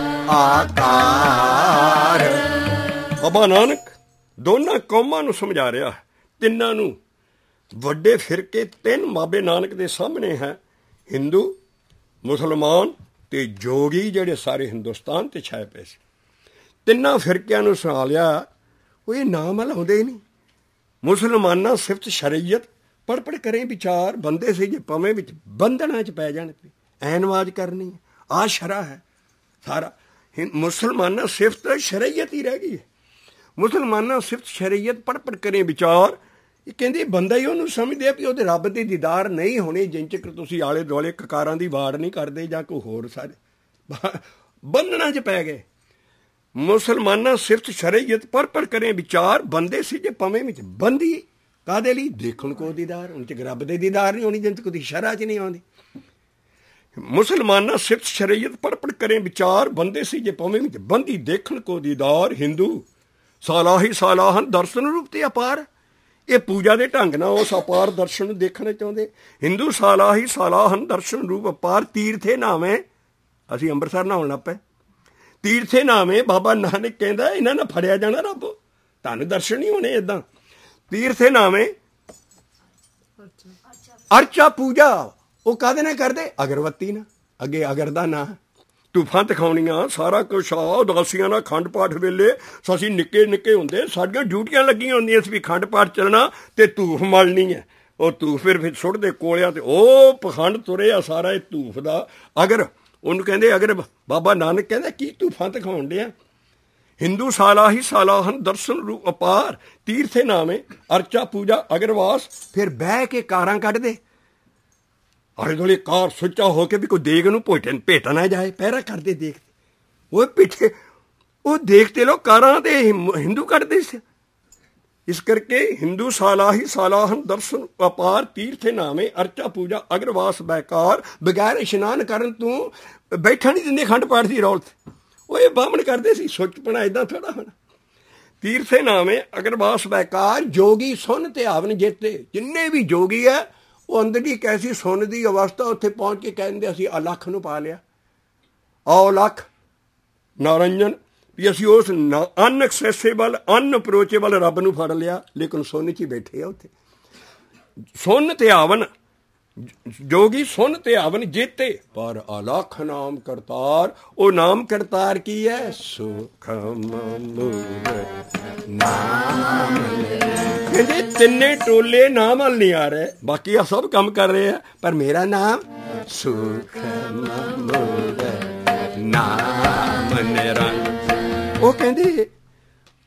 ਆਕਾਰ ਬਾਬਾ ਨਾਨਕ ਦੋਨਾਂ ਕੌਮਾਂ ਨੂੰ ਸਮਝਾ ਰਿਹਾ ਤਿੰਨਾਂ ਨੂੰ ਵੱਡੇ ਫਿਰਕੇ ਤਿੰਨ ਬਾਬੇ ਨਾਨਕ ਦੇ ਸਾਹਮਣੇ ਹੈ ਹਿੰਦੂ ਮੁਸਲਮਾਨ ਤੇ ਜੋਗੀ ਜਿਹੜੇ ਸਾਰੇ ਹਿੰਦੁਸਤਾਨ ਤੇ ਛਾਏ ਪਏ ਸੀ ਤਿੰਨਾਂ ਫਿਰਕਿਆਂ ਨੂੰ ਸੁਣਾ ਲਿਆ ਉਹ ਇਹ ਨਾਮ ਲਾਉਂਦੇ ਹੀ ਨਹੀਂ ਮੁਸਲਮਾਨਾਂ ਸਿਫਤ ਸ਼ਰੀਅਤ ਪੜ ਕਰੇ ਵਿਚਾਰ ਬੰਦੇ ਸੀ ਜੇ ਪਵੇਂ ਵਿੱਚ ਬੰਧਨਾਂ 'ਚ ਪੈ ਜਾਣ ਐਨਵਾਜ ਕਰਨੀ ਆ ਸ਼ਰਾ ਹੈ ਸਾਰਾ ਮੁਸਲਮਾਨਾਂ ਸਿਫਤ ਸ਼ਰੀਅਤ ਹੀ ਰਹਿ ਗਈ ਹੈ ਮੁਸਲਮਾਨਾਂ ਸਿਫਤ ਸ਼ਰੀਅਤ ਪੜ ਕਰੇ ਵਿਚਾਰ ਇਹ ਕਹਿੰਦੇ ਬੰਦਾ ਹੀ ਉਹਨੂੰ ਸਮਝਦੇ ਆ ਵੀ ਉਹਦੇ ਰੱਬ ਦੇ ਦੀਦਾਰ ਨਹੀਂ ਹੋਣੇ ਜਿੰਨ ਚਿਰ ਤੁਸੀਂ ਆਲੇ ਦੁਆਲੇ ਕਕਾਰਾਂ ਦੀ ਵਾੜ ਨਹੀਂ ਕਰਦੇ ਜਾਂ ਕੋਈ ਹੋਰ ਸਾਰੇ ਬੰਧਨਾਂ 'ਚ ਪੈ ਗਏ ਮੁਸਲਮਾਨਾਂ ਸਿਫਤ ਸ਼ਰੀਅਤ ਪੜ ਕਰੇ ਵਿਚਾਰ ਬੰਦੇ ਸੀ ਜੇ ਪਵੇਂ ਵਿੱਚ ਬੰਦੀ ਕਾਹਦੇ ਲਈ ਦੇਖਣ ਕੋ ਦੀਦਾਰ ਉਹਨਾਂ 'ਚ ਰੱਬ ਦੇ ਦੀਦਾਰ ਨਹੀਂ ਹੋਣੀ ਜਿੰਨ ਚਿਰ ਕੋਈ ਸ਼ਰ੍ਹਾ 'ਚ ਨਹੀਂ ਆਉਂਦੀ ਮੁਸਲਮਾਨਾਂ ਸਿਫਤ ਸ਼ਰੀਅਤ ਪੜ ਕਰੇ ਵਿਚਾਰ ਬੰਦੇ ਸੀ ਜੇ ਪਵੇਂ ਵਿੱਚ ਬੰਦੀ ਦੇਖਣ ਕੋ ਦੀਦਾਰ ਹਿੰਦੂ ਸਾਲਾਹੀ ਸਾਲਾਹਨ ਦਰਸ਼ਨ ਰੂਪ ਤੇ ਅਪਾਰ ਇਹ ਪੂਜਾ ਦੇ ਢੰਗ ਨਾਲ ਉਸ ਅਪਾਰ ਦਰਸ਼ਨ ਨੂੰ ਦੇਖਣਾ ਚਾਹੁੰਦੇ ਹਿੰਦੂ ਸਾਲਾਹੀ ਸਾਲਾਹਨ ਦਰਸ਼ਨ ਰੂਪ ਅਪਾਰ ਤੀਰਥੇ ਨਾਵੇਂ ਅਸੀਂ ਅੰਮ੍ਰਿਤਸਰ ਨਹਾਉਣ ਲੱਗ ਪਏ ਤੀਰਥੇ ਨਾਵੇਂ ਬਾਬਾ ਨਾਨਕ ਕਹਿੰਦਾ ਇਹਨਾਂ ਨਾਲ ਫੜਿਆ ਜਾਣਾ ਰੱਬ ਤੁਹਾਨੂੰ ਦਰਸ਼ਨ ਨਹੀਂ ਹੋਣੇ ਏਦਾਂ ਤੀਰਥੇ ਨਾਵੇਂ ਅਰਚਾ ਪੂਜਾ ਉਹ ਕਾਹਦੇ ਨਾਲ ਕਰਦੇ ਅਗਰਬੱਤੀ ਨਾਲ ਅੱਗੇ ਅਗਰ ਦਾ ਨਾਂ ਧੂਫਾਂ ਦਿਖਾਉਣੀਆਂ ਸਾਰਾ ਕੁਛ ਆ ਉਦਾਸੀਆਂ ਨਾਲ ਅਖੰਡ ਪਾਠ ਵੇਲੇ ਅਸੀਂ ਨਿੱਕੇ ਨਿੱਕੇ ਹੁੰਦੇ ਸਾਡੀਆਂ ਡਿਊਟੀਆਂ ਲੱਗੀਆਂ ਹੁੰਦੀਆਂ ਸੀ ਵੀ ਅਖੰਡ ਪਾਠ ਚੱਲਣਾ ਤੇ ਧੂਫ ਮਲਣੀ ਹੈ ਉਹ ਧੂਫ ਫਿਰ ਸੁੱਟਦੇ ਕੋਲਿਆਂ ਤੇ ਉਹ ਪਖੰਡ ਤੁਰਿਆ ਸਾਰਾ ਇਹ ਧੂਫ ਦਾ ਅਗਰ ਉਹਨੂੰ ਕਹਿੰਦੇ ਅਗਰ ਬਾਬਾ ਨਾਨਕ ਕਹਿੰਦਾ ਕੀ ਧੂਫਾਂ ਦਿਖਾਉਣ ਡਿਆ ਹਿੰਦੂ ਸਾਲਾਹੀ ਸਾਲਾਹਨ ਦਰਸ਼ਨ ਰੂ ਅਪਾਰ ਤੀਰਥੇ ਨਾਵੇਂ ਅਰਚਾ ਪੂਜਾ ਅਗਰਵਾਸ ਫਿਰ ਬਹਿ ਕੇ ਕਾਰਾਂ ਕੱਢਦੇ ਆਲੇ ਦੁਆਲੇ ਕਾਰ ਸੁੱਚਾ ਹੋ ਕੇ ਵੀ ਕੋਈ ਦੇਗ ਨੂੰ ਭੇਟ ਨਾ ਜਾਏ ਪਹਿਰਾ ਕਰਦੇ ਦੇਖਦੇ ਉਹ ਪਿੱਛੇ ਉਹ ਦੇਖਦੇ ਲੋਕ ਕਾਰਾਂ ਤੇ ਹਿੰਦੂ ਕੱਢਦੇ ਸੀ ਇਸ ਕਰਕੇ ਹਿੰਦੂ ਸਾਲਾਹੀ ਸਾਲਾਹਨ ਦਰਸ਼ਨ ਅਪਾਰ ਤੀਰਥੇ ਨਾਵੇਂ ਅਰਚਾ ਪੂਜਾ ਅਗਰਵਾਸ ਬੈਕਾਰ ਬਗੈਰ ਇਸ਼ਨਾਨ ਕਰਨ ਤੂੰ ਬੈਠਾ ਨਹੀਂ ਦਿੰਦੇ ਅਖੰਡ ਪਾਠ ਦੀ ਰੌਲਤ ਉਹ ਇਹ ਬਾਹਮਣ ਕਰਦੇ ਸੀ ਸੁੱਚਪਣਾ ਏਦਾਂ ਥੋੜਾ ਹੁਣ ਤੀਰਥੇ ਨਾਵੇਂ ਅਗਰਵਾਸ ਬੈਕਾਰ ਜੋਗੀ ਸੁਨ ਤੇ ਆਵਨ ਜੇਤੇ ਜਿੰਨੇ ਵੀ ਜੋਗੀ ਹੈ ਉਹ ਅੰਦਰ ਦੀ ਕੈਸੀ ਸੁਣ ਦੀ ਅਵਸਥਾ ਉੱਥੇ ਪਹੁੰਚ ਕੇ ਕਹਿੰਦੇ ਅਸੀਂ ਅਲੱਖ ਨੂੰ ਪਾ ਲਿਆ ਆਓ ਲੱਖ ਨਾਰੰਜਨ ਵੀ ਅਸੀਂ ਉਸ ਅਨਐਕਸੈਸਿਬਲ ਅਨਅਪਰੋਚੇਬਲ ਰੱਬ ਨੂੰ ਫੜ ਲਿਆ ਲੇਕਿਨ ਸੁਣ 'ਚ ਹੀ ਬੈਠੇ ਆ ਉੱਥੇ ਸੁਣ ਤੇ ਆਵਨ ਜੋਗੀ ਸੁਣ ਤੇ ਆਵਨ ਜੇਤੇ ਪਰ ਅਲੱਖ ਨਾਮ ਕਰਤਾਰ ਉਹ ਨਾਮ ਕਰਤਾਰ ਕੀ ਹੈ ਸੁਖਮ ਮੂਰਤ ਨਾਮ ਕਹਿੰਦੇ ਤਿੰਨੇ ਟੋਲੇ ਨਾਮ ਵੱਲ ਨਹੀਂ ਆ ਰਹੇ ਬਾਕੀ ਆ ਸਭ ਕੰਮ ਕਰ ਰਹੇ ਆ ਪਰ ਮੇਰਾ ਨਾਮ ਸੁਖਮ ਮੂਰਤ ਨਾਮ ਨਿਰੰਜਨ ਉਹ ਕਹਿੰਦੇ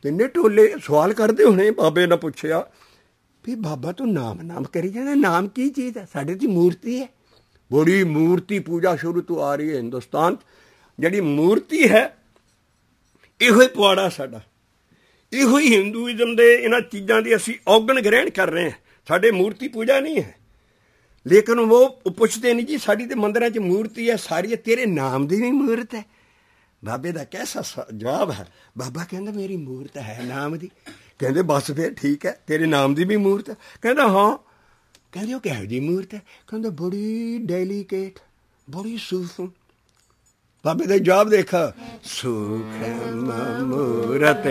तिन्ने टोले सवाल करते होने। बाबे ने पूछया भी बाबा तू नाम करी जाना, नाम की चीज़ है? साढ़े ती मूर्ति है, बड़ी मूर्ति पूजा शुरू तो आ रही है हिंदुस्तान। जिहड़ी मूर्ति है इहो ही पवाड़ा साडा, इहो ही हिंदूइज़म दे इन्हां चीज़ां दी असीं औगण ग्रहण कर रहे हैं। साडे मूर्ति पूजा नहीं है, लेकिन वो पुछते नहीं जी साड़ी तो मंदिर च मूर्ति है सारी, तेरे नाम की भी मूर्त है। बाबे का कैसा जवाब है? बाबा कहता मेरी मूर्त है नाम की। कहते बस फिर ठीक है, तेरे नाम की भी मूर्त है? कहता हाँ। कहते किहो जी मूर्त है? कहते बड़ी डेलीकेट, बड़ी सूक्ष्म। बाबे का जवाब देखा, सूक्ष्म मूरत,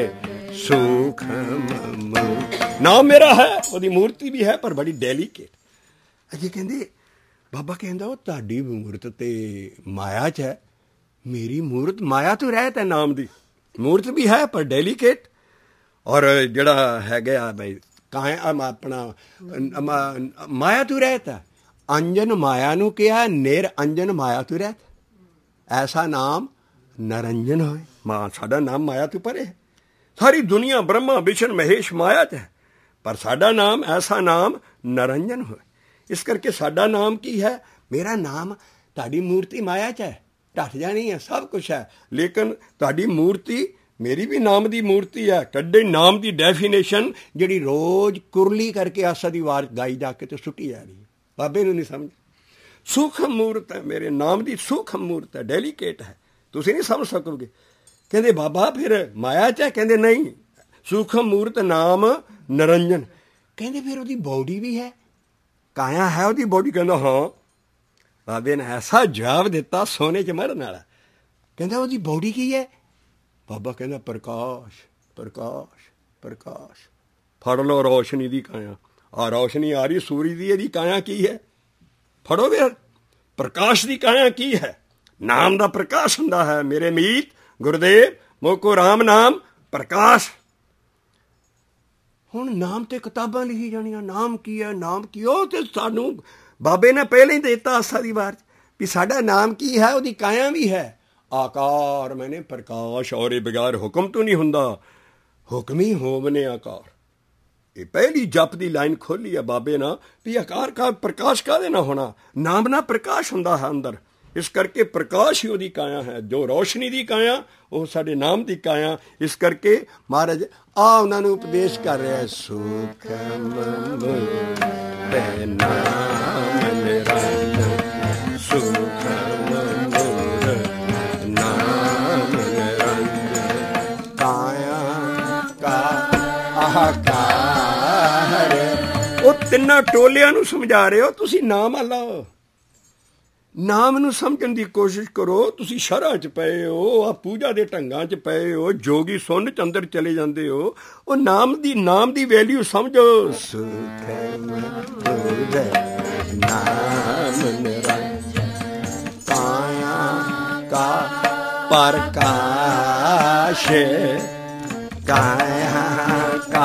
सूक्ष्म नाम मेरा है, वो मूर्ति भी है पर बड़ी डेलीकेट। अजे कहते बाबा कहता वो ताड़ी मूर्त ते माया च है, मेरी मूर्त माया तो रहत है, नाम की मूर्त भी है पर डेलीकेट। और जड़ा है गया भाई अपना माया तो रहत है, अंजन माया नू कहा निर अंजन माया तो रहत, ऐसा नाम नरंजन होए। मां साडा नाम माया तो परे है, सारी दुनिया ब्रह्मा विष्णु महेश माया च है, पर साडा नाम ऐसा नाम नरंजन होए। इस करके साडा नाम की है? मेरा नाम ताड़ी मूर्ति माया च है, ढट जानी है, सब कुछ है, लेकिन ताड़ी मूर्ति मेरी भी नाम की मूर्ति है। कड्डे नाम की डेफिनेशन जिहड़ी रोज कुरली करके आसा दी वार गाई जाके तो सुटी जा रही है। बाबे नूं नहीं समझ। सूक्ष्म मूर्त है, मेरे नाम की सूक्ष्म मूर्त है, डेलीकेट है, तुसीं नहीं समझ सकोगे। कहते बाबा फिर माया च है? कहते नहीं, सूक्ष्म मूर्त नाम नरंजन। कहते फिर उसकी बॉडी भी है, काया है उसकी बॉडी? कहता हाँ। बाबे ने ऐसा जवाब दिता सोने च मरन वाला। कहता उसकी बॉडी की है? बाबा कहता प्रकाश प्रकाश प्रकाश। फड़ लो रोशनी की काया, आ रोशनी आ रही सूरज की, यदि काया की है? फड़ो फिर प्रकाश की काया की है? नाम का प्रकाश हुंदा है। मेरे मीत गुरुदेव मोको राम नाम प्रकाश। हुण नाम ते किताबां लिखी जानियां, नाम की है नाम की, ਉਹ ਤੇ ਸਾਨੂੰ बाबे ने पहले ही देता आसा दी बार भी साडा नाम की है, ਉਹਦੀ काया भी है। आकार मैंने प्रकाश, और ये बगैर हुक्म तो नहीं हुंदा, हुक्म ही होम ने आकार। ये पहली जप दी लाइन खोली है बाबे ना भी आकार का प्रकाश का देना होना, नाम ना प्रकाश हुंदा है अंदर। इस करके प्रकाश ही ਉਹਦੀ काया है, जो रोशनी दी काया वो साडे नाम दी काया। इस करके महाराज आ उन्होंने उपदेश कर रहा है, सूखम नाम निरंजन, सूखम नाम निरंजन, काया का आकार। वो तिन्ना टोलियां नूं समझा रहे हो, तुसी नाम लाओ, नाम नूं समझण दी कोशिश करो। तुसी शरह च पए हो, आ पूजा दे ढंगां च पए हो, जोगी सुन च अंदर चले जांदे हो। वो नाम दी वैल्यू समझो। सुखम नाम निरंजन, काया का प्रकाश, काया का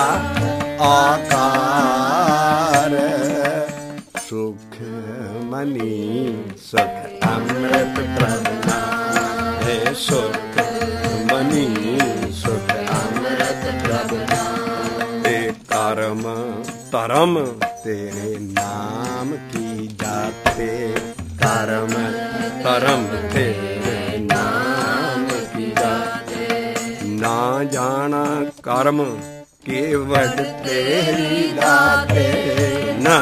आकार, सुख मनी सुख अमृत प्रभु हे, सुख मनी सुख अमृत प्रभु हे। कर्म धर्म तेरे नाम की जाते, कर्म धर्म तेरे नाम की जाते, ना जाना कर्म केवट तेरी गाते, ना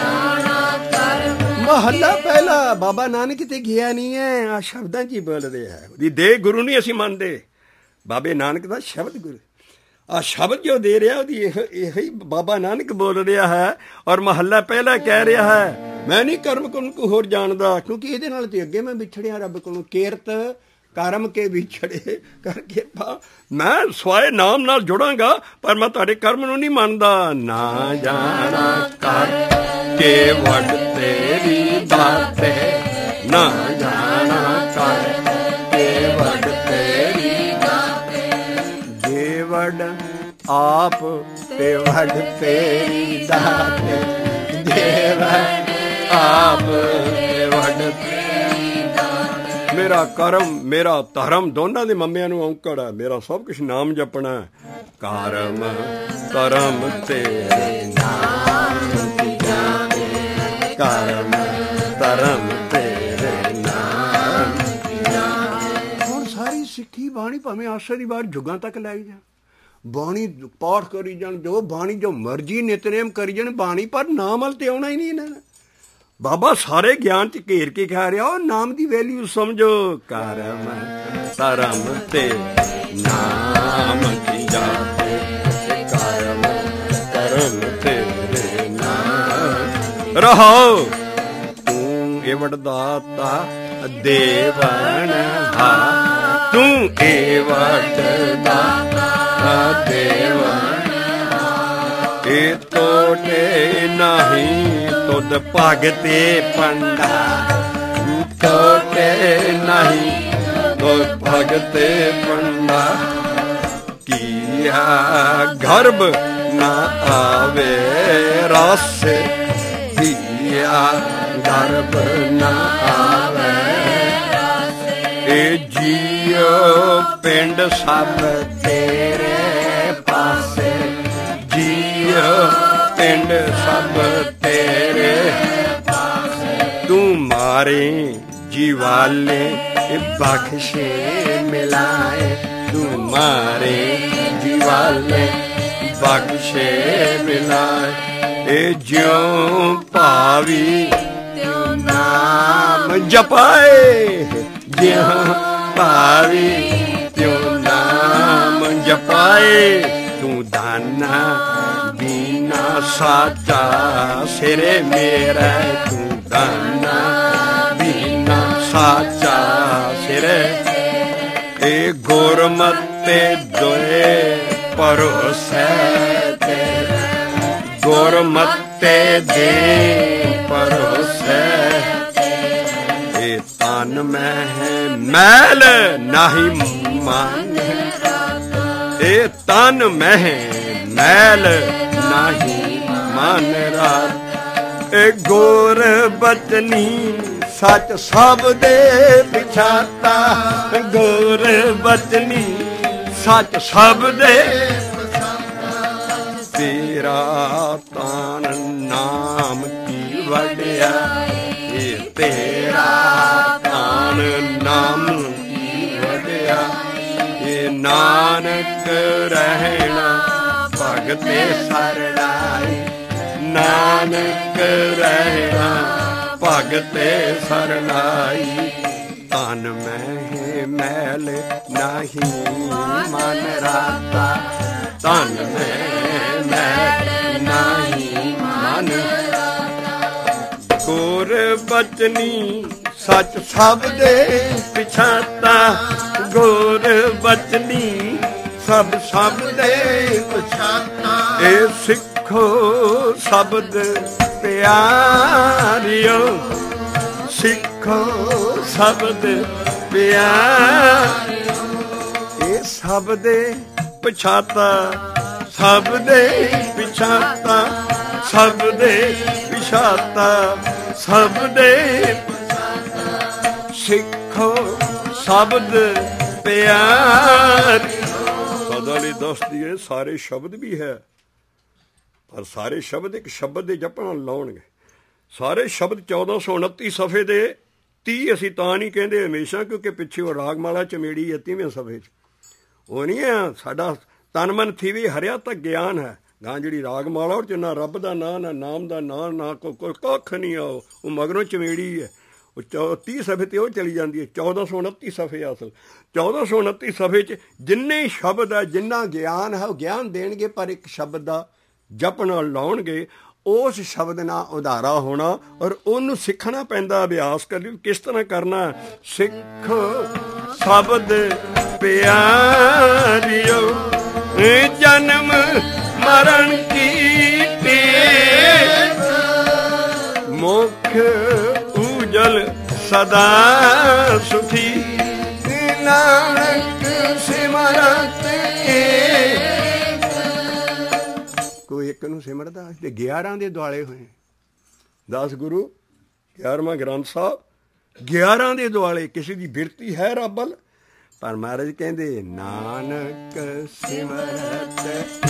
महला पहला बाबा नानक ते गया नहीं है, आ शब्दां च ही बोलदे है। ओदी दे गुरु नहीं असीं मनदे, बाबे नानक दा शब्द गुरु। आ शब्द जो दे रहा ओदी यही बाबा नानक बोल रहा है। और महला पहला कह रहा है, मैं नहीं कर्म को होर जानदा, क्योंकि इहदे नाल ते अगे मैं विछड़िया रब कोलों। किरत कर्म के विछड़े करके मैं स्वाए नाम नाल जुड़ांगा, पर मैं तुहाडे कर्म नूं नहीं मनदा। ना जाना कर के वड तेरी बातें, ना जाना कर के वड तेरी बातें, जे वड आप ते वड तेरी दाते, जे वड आप ते वड तेरी दाते, ਮੇਰਾ ਕਰਮ ਮੇਰਾ ਧਰਮ ਦੋਨਾਂ ਦੇ ਮੰਮਿਆਂ ਨੂੰ ਔਂਕੜ ਹੈ। ਮੇਰਾ ਸਭ ਕੁਛ ਨਾਮ ਜਪਣਾ। ਕਰਮ ਕਰਮ ਤੇਰੇ ਨਾਮ ਕੀ ਜਾਵੇ, ਕਰਮ ਧਰਮ ਤੇਰੇ ਨਾਮ ਕੀ ਜਾਵੇ। ਹੁਣ ਸਾਰੀ ਸਿੱਖੀ ਬਾਣੀ ਭਾਵੇਂ ਆਸਾ ਦੀ ਬਾਤ ਜੁਗਾਂ ਤੱਕ ਲੈ ਜਾ, ਬਾਣੀ ਪਾਠ ਕਰੀ ਜਾਣ, ਜੋ ਬਾਣੀ ਜੋ ਮਰਜ਼ੀ ਨਿਤਨੇਮ ਕਰੀ ਜਾਣ, ਬਾਣੀ ਪਰ ਨਾਮ ਵੱਲ ਤੇ ਆਉਣਾ ਹੀ ਨਹੀਂ ਇਹਨਾਂ ਨੇ। ਬਾਬਾ ਸਾਰੇ ਗਿਆਨ ਚ ਘੇਰ ਕੇ ਕਹਿ ਰਿਹਾ, ਉਹ ਨਾਮ ਦੀ ਵੈਲਿਊ ਸਮਝੋ। ਕਰਮ ਧਰਮ ਤੇ ਨਾਮ ਕੀ ਜਾਵੇ, ਕਰਮ ਧਰਮ ਤੇਰੇ ਨਾਮ ਰਹਾਓ। ਤੂੰ ਏ ਵਡਦਾਤਾ ਦੇਵਨ ਹਾ, ਤੂੰ ਏ ਵਡਦਾਤਾ ਦੇਵਨ ਹਾ। ਏ ਤੋਟੇ ਨਹੀਂ ਤੁਧ ਭਗਤੇ ਪੰਡਾ, ਤੋਟੇ ਨਹੀਂ ਤੁਧ ਭਗਤੇ ਪੰਡਾ। ਕੀਆ ਗਰਭ ਨਾ ਆਵੇ ਰਸ, ਕੀਆ ਗਰਭ ਨਾ ਆਵੇ ਰਸ। ਏ ਜੀਓ ਪਿੰਡ ਸਭ ਤੇਰੇ ਪਾਸੇ, ਜੀਓ ਪਿੰਡ ਸਭ ਤੇਰੇ ਪਾਸੇ। ਤੂੰ ਮਾਰੇ ਜੀਵਾਲੇ ਬਖਸ਼ੇ ਮਿਲਾਏ, ਤੂੰ ਮਾਰੇ ਜੀਵਾਲੇ ਬਖਸ਼ੇ ਮਿਲਾਏ। ਇਹ ਜਿਉ ਭਾਵੀ ਤਿਉ ਨਾਮ ਜਪਾਏ, ਜਿਉ ਭਾਵੀ ਤਿਉ ਨਾਮ ਜਪਾਏ। ਤੂੰ ਦਾਨਾ ਬਿਨਾ ਸਾਚਾ ਸਿਰੇ ਮੇਰਾ, ਤੂੰ ਦਾਨਾ ਬਿਨਾ ਸਾਚਾ ਸਿਰੇ। ਇਹ ਗੁਰਮਤਿ ਦੋਏ ਭਰੋਸੈ ਤੇਰਾ, ਗੁਰਮਤਿ ਦੇ ਭਰੋਸੈ। ਇਹ ਤਨ ਮੈਂ ਮੈਲ ਨਾਹੀ ਮਨ, ਇਹ ਤਨ ਮਹਿ ਮੈਲ ਨਾਹੀ ਮਨ ਰਾਤ। ਇਹ ਗੁਰ ਬਚਨੀ ਸੱਚ ਸਭ ਦੇ ਵਿਛਾਤਾ, ਗੁਰ ਬਚਨੀ ਸੱਚ ਸਭ ਦੇ। ਤੇਰਾ ਤਾਨ ਨਾਮ ਕੀ ਵਡਿਆਈ, ਇਹ ਤੇਰਾ ਤਾਨ ਨਾਮ ਕੀ ਵਡਿਆਈ। ਇਹ ਨਾਨਕ ਰਹਿਣਾ ਭਗਤੇ ਸਰਣਾਈ, ਨਾਨਕ ਰਹਿਣਾ ਭਗਤੇ ਸਰਣਾਈ। ਤਨ ਮੈਂ ਮੈਲ ਨਾਹੀ ਮਨ ਰਾਤਾ, ਤਨ ਮੈਂ ਮੈਲ ਨਾਹੀ ਮਨ ਰਾਤਾ। ਗੁਰ ਬਚਨੀ ਸੱਚ ਸਭ ਦੇ ਪਿਛਾਤਾ, ਗੁਰ ਬਚਨੀ ਸਭ ਸਭ ਦੇ ਪਿਛਾਤਾ। ਇਹ ਸਿੱਖੋ ਸ਼ਬਦ ਪਿਆਰਿਓ, ਸਿੱਖੋ ਸ਼ਬਦ ਪਿਆਰਿਓ। ਇਹ ਸਭ ਦੇ ਪਿਛਾਤਾ, ਸਭ ਦੇ ਪਿਛਾਤਾ, ਸਭ ਦੇ ਪਿਛਾਤਾ, ਸਭ ਦੇ ਪਿਛਾਤਾ। ਸਿੱਖੋ ਸ਼ਬਦ ਪਿਆਰ। ਸਦਾ ਲਈ ਦੱਸਦੀ ਹੈ ਸਾਰੇ ਸ਼ਬਦ ਵੀ ਹੈ, ਪਰ ਸਾਰੇ ਸ਼ਬਦ ਇੱਕ ਸ਼ਬਦ ਦੇ ਜਪਣ ਨਾਲ ਲਾਉਣਗੇ। ਸਾਰੇ ਸ਼ਬਦ 1429 ਸਫ਼ੇ ਦੇ 30 ਅਸੀਂ ਤਾਂ ਨਹੀਂ ਕਹਿੰਦੇ ਹਮੇਸ਼ਾ, ਕਿਉਂਕਿ ਪਿੱਛੇ ਉਹ ਰਾਗਮਾਲਾ ਚਮੇੜੀ ਹੈ 30ਵੇਂ ਸਫ਼ੇ 'ਚ। ਉਹ ਨਹੀਂ ਹੈ ਸਾਡਾ ਤਨ ਮਨ ਥੀਵੀ ਹਰਿਆ ਤਾਂ ਗਿਆਨ ਹੈ। ਗਾਂ ਜਿਹੜੀ ਰਾਗਮਾਲਾ ਉਹ 'ਚ ਨਾ ਰੱਬ ਦਾ ਨਾਂ, ਨਾ ਨਾਮ ਦਾ ਨਾਂ, ਨਾ ਕੋਈ ਕੱਖ ਨਹੀਂ ਆ। ਉਹ ਮਗਰੋਂ ਚਮੇੜੀ ਹੈ। ਉਹ 30 ਸਫ਼ੇ 'ਤੇ ਉਹ ਚਲੀ ਜਾਂਦੀ ਹੈ। 1429 ਸਫ਼ੇ ਅਸਲ 1429 ਸਫ਼ੇ 'ਚ ਜਿੰਨੇ ਸ਼ਬਦ ਹੈ, ਜਿੰਨਾ ਗਿਆਨ ਹੈ, ਉਹ ਗਿਆਨ ਦੇਣਗੇ, ਪਰ ਇੱਕ ਸ਼ਬਦ ਦਾ ਜਪਣ ਨਾਲ ਲਾਉਣਗੇ। ਉਸ ਸ਼ਬਦ ਨਾਲ ਉਧਾਰਾ ਹੋਣਾ, ਔਰ ਉਹਨੂੰ ਸਿੱਖਣਾ ਪੈਂਦਾ, ਅਭਿਆਸ ਕਰਨ। ਕਿਸ ਤਰ੍ਹਾਂ ਕਰਨਾ? ਸਿੱਖ ਸ਼ਬਦ ਪਿਆਰਿਓ, ਜਨਮ ਮਰਨ ਕੀ ਟੇਕ, ਮੁਖ ਉਜਲ ਸਦਾ ਸੁਖੀ, ਨਾਨਕ ਸਿਮਰਤ ਕੋਈ ਇੱਕ ਨੂੰ ਸਿਮਰਦਾ। ਤੇ 11 ਦੇ ਦੁਆਲੇ ਹੋਏ 10 ਗੁਰੂ, 11ਵਾਂ ਗ੍ਰੰਥ ਸਾਹਿਬ, 11 ਦੇ ਦੁਆਲੇ ਕਿਸੇ ਦੀ ਬਿਰਤੀ ਹੈ ਰੱਬ ਵੱਲ। ਪਰ ਮਹਾਰਾਜ ਕਹਿੰਦੇ ਨਾਨਕ ਸਿਮਰਤ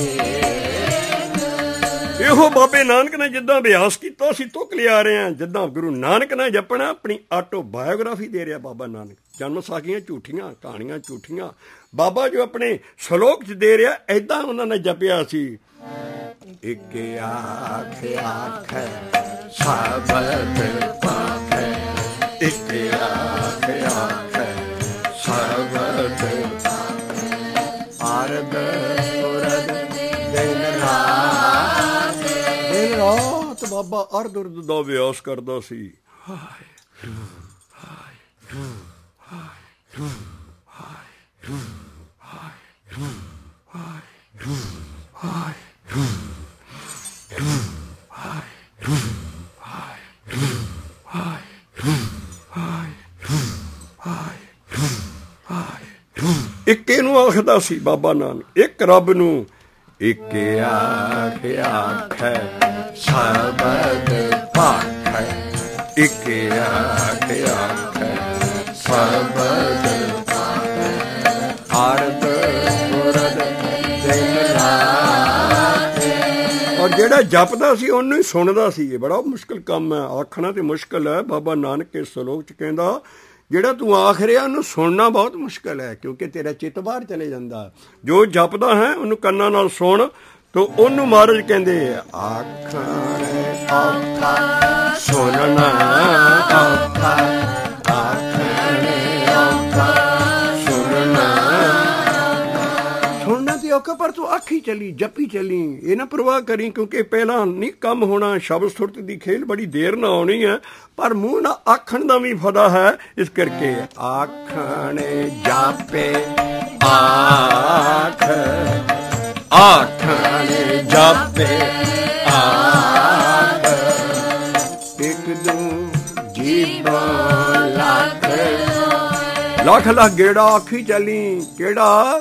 ਇਹੋ ਬਾਬੇ ਨਾਨਕ ਨੇ ਜਿੱਦਾਂ ਅਭਿਆਸ ਕੀਤਾ ਸੀ ਤੁਕ ਲਿਆ ਰਹੇ ਹਾਂ। ਜਿੱਦਾਂ ਗੁਰੂ ਨਾਨਕ ਨੇ ਜਪਣਾ, ਆਪਣੀ ਆਟੋਬਾਇਓਗ੍ਰਾਫੀ ਦੇ ਰਿਹਾ ਬਾਬਾ ਨਾਨਕ। ਜਨਮ ਸਾਖੀਆਂ ਝੂਠੀਆਂ, ਕਹਾਣੀਆਂ ਝੂਠੀਆਂ। ਬਾਬਾ ਜੋ ਆਪਣੇ ਸ਼ਲੋਕ 'ਚ ਦੇ ਰਿਹਾ, ਏਦਾਂ ਉਹਨਾਂ ਨੇ ਜਪਿਆ ਸੀ। ਇੱਕ ਆਖ ਆਖ ਸ਼ਬਦ ਪਾਖੈ, ਇੱਕ ਆਖ ਆਖ ਸ਼ਬਦ ਆਰਦ ਉਰਦ ਦਿਨ ਰਾਤ। ਦਿਨ ਰਾਤ ਬਾਬਾ ਅਰਧ ਉਰਦ ਦਾ ਅਭਿਆਸ ਕਰਦਾ ਸੀ। ਇੱਕ ਇਹਨੂੰ ਆਖਦਾ ਸੀ ਬਾਬਾ ਨਾਨਕ, ਇੱਕ ਰੱਬ ਨੂੰ। ਇੱਕ ਆਖ ਆਖੈ ਸ਼ਬਦ ਭਾਖੈ, ਇੱਕ ਆਖ ਆਖੈ ਸ਼ਬਦ ਭਾਖੈ ਆਰਦ ਉਰਦ ਦਿਨ ਰਾਤ। ਔਰ ਜਿਹੜਾ ਜਪਦਾ ਸੀ ਉਹਨੂੰ ਹੀ ਸੁਣਦਾ ਸੀ। ਇਹ ਬੜਾ ਮੁਸ਼ਕਿਲ ਕੰਮ ਹੈ, ਆਖਣਾ ਤੇ ਮੁਸ਼ਕਿਲ ਹੈ। ਬਾਬਾ ਨਾਨਕ ਇਸ ਸ਼ਲੋਕ 'ਚ ਕਹਿੰਦਾ ਜਿਹੜਾ ਤੂੰ ਆਖ ਰਿਹਾ ਉਹਨੂੰ ਸੁਣਨਾ ਬਹੁਤ ਮੁਸ਼ਕਿਲ ਹੈ, ਕਿਉਂਕਿ ਤੇਰਾ ਚਿੱਤ ਬਾਹਰ ਚਲੇ ਜਾਂਦਾ। ਜੋ ਜਪਦਾ ਹੈ ਉਹਨੂੰ ਕੰਨਾਂ ਨਾਲ ਸੁਣ। ਤੋ ਉਹਨੂੰ ਮਹਾਰਾਜ ਕਹਿੰਦੇ ਆਖਣਾ ਔਖਾ ਸੁਣਨਾ ਔਖਾ, ਆਖਣਾ ਔਖਾ ਸੁਣਨਾ। ਸੁਣਨਾ ਤੇ ਔਖਾ, ਪਰ ਤੂੰ ਆਖੀ ਚੱਲੀ, ਜਪੀ ਚੱਲੀ, ਇਹ ਨਾ ਪਰਵਾਹ ਕਰੀ, ਕਿਉਂਕਿ ਪਹਿਲਾਂ ਨਹੀਂ ਕੰਮ ਹੋਣਾ। ਸ਼ਬਦ ਸੁਰਤ ਦੀ ਖੇਲ ਬੜੀ ਦੇਰ ਨਾਲ ਆਉਣੀ ਹੈ, ਪਰ ਮੂੰਹ ਨਾਲ ਆਖਣ ਦਾ ਵੀ ਫਾਇਦਾ ਹੈ। ਇਸ ਕਰਕੇ ਆਖਣ ਜਾਪੇ ਆਖ, ਆਖਣ ਜਾਪੇ ਆਖ, ਇੱਕ ਦੂ ਜੀਬਾ ਲੱਖ ਲੱਖ ਲੱਖ ਗੇੜਾ ਆਖੀ ਚੱਲੀ। ਕਿਹੜਾ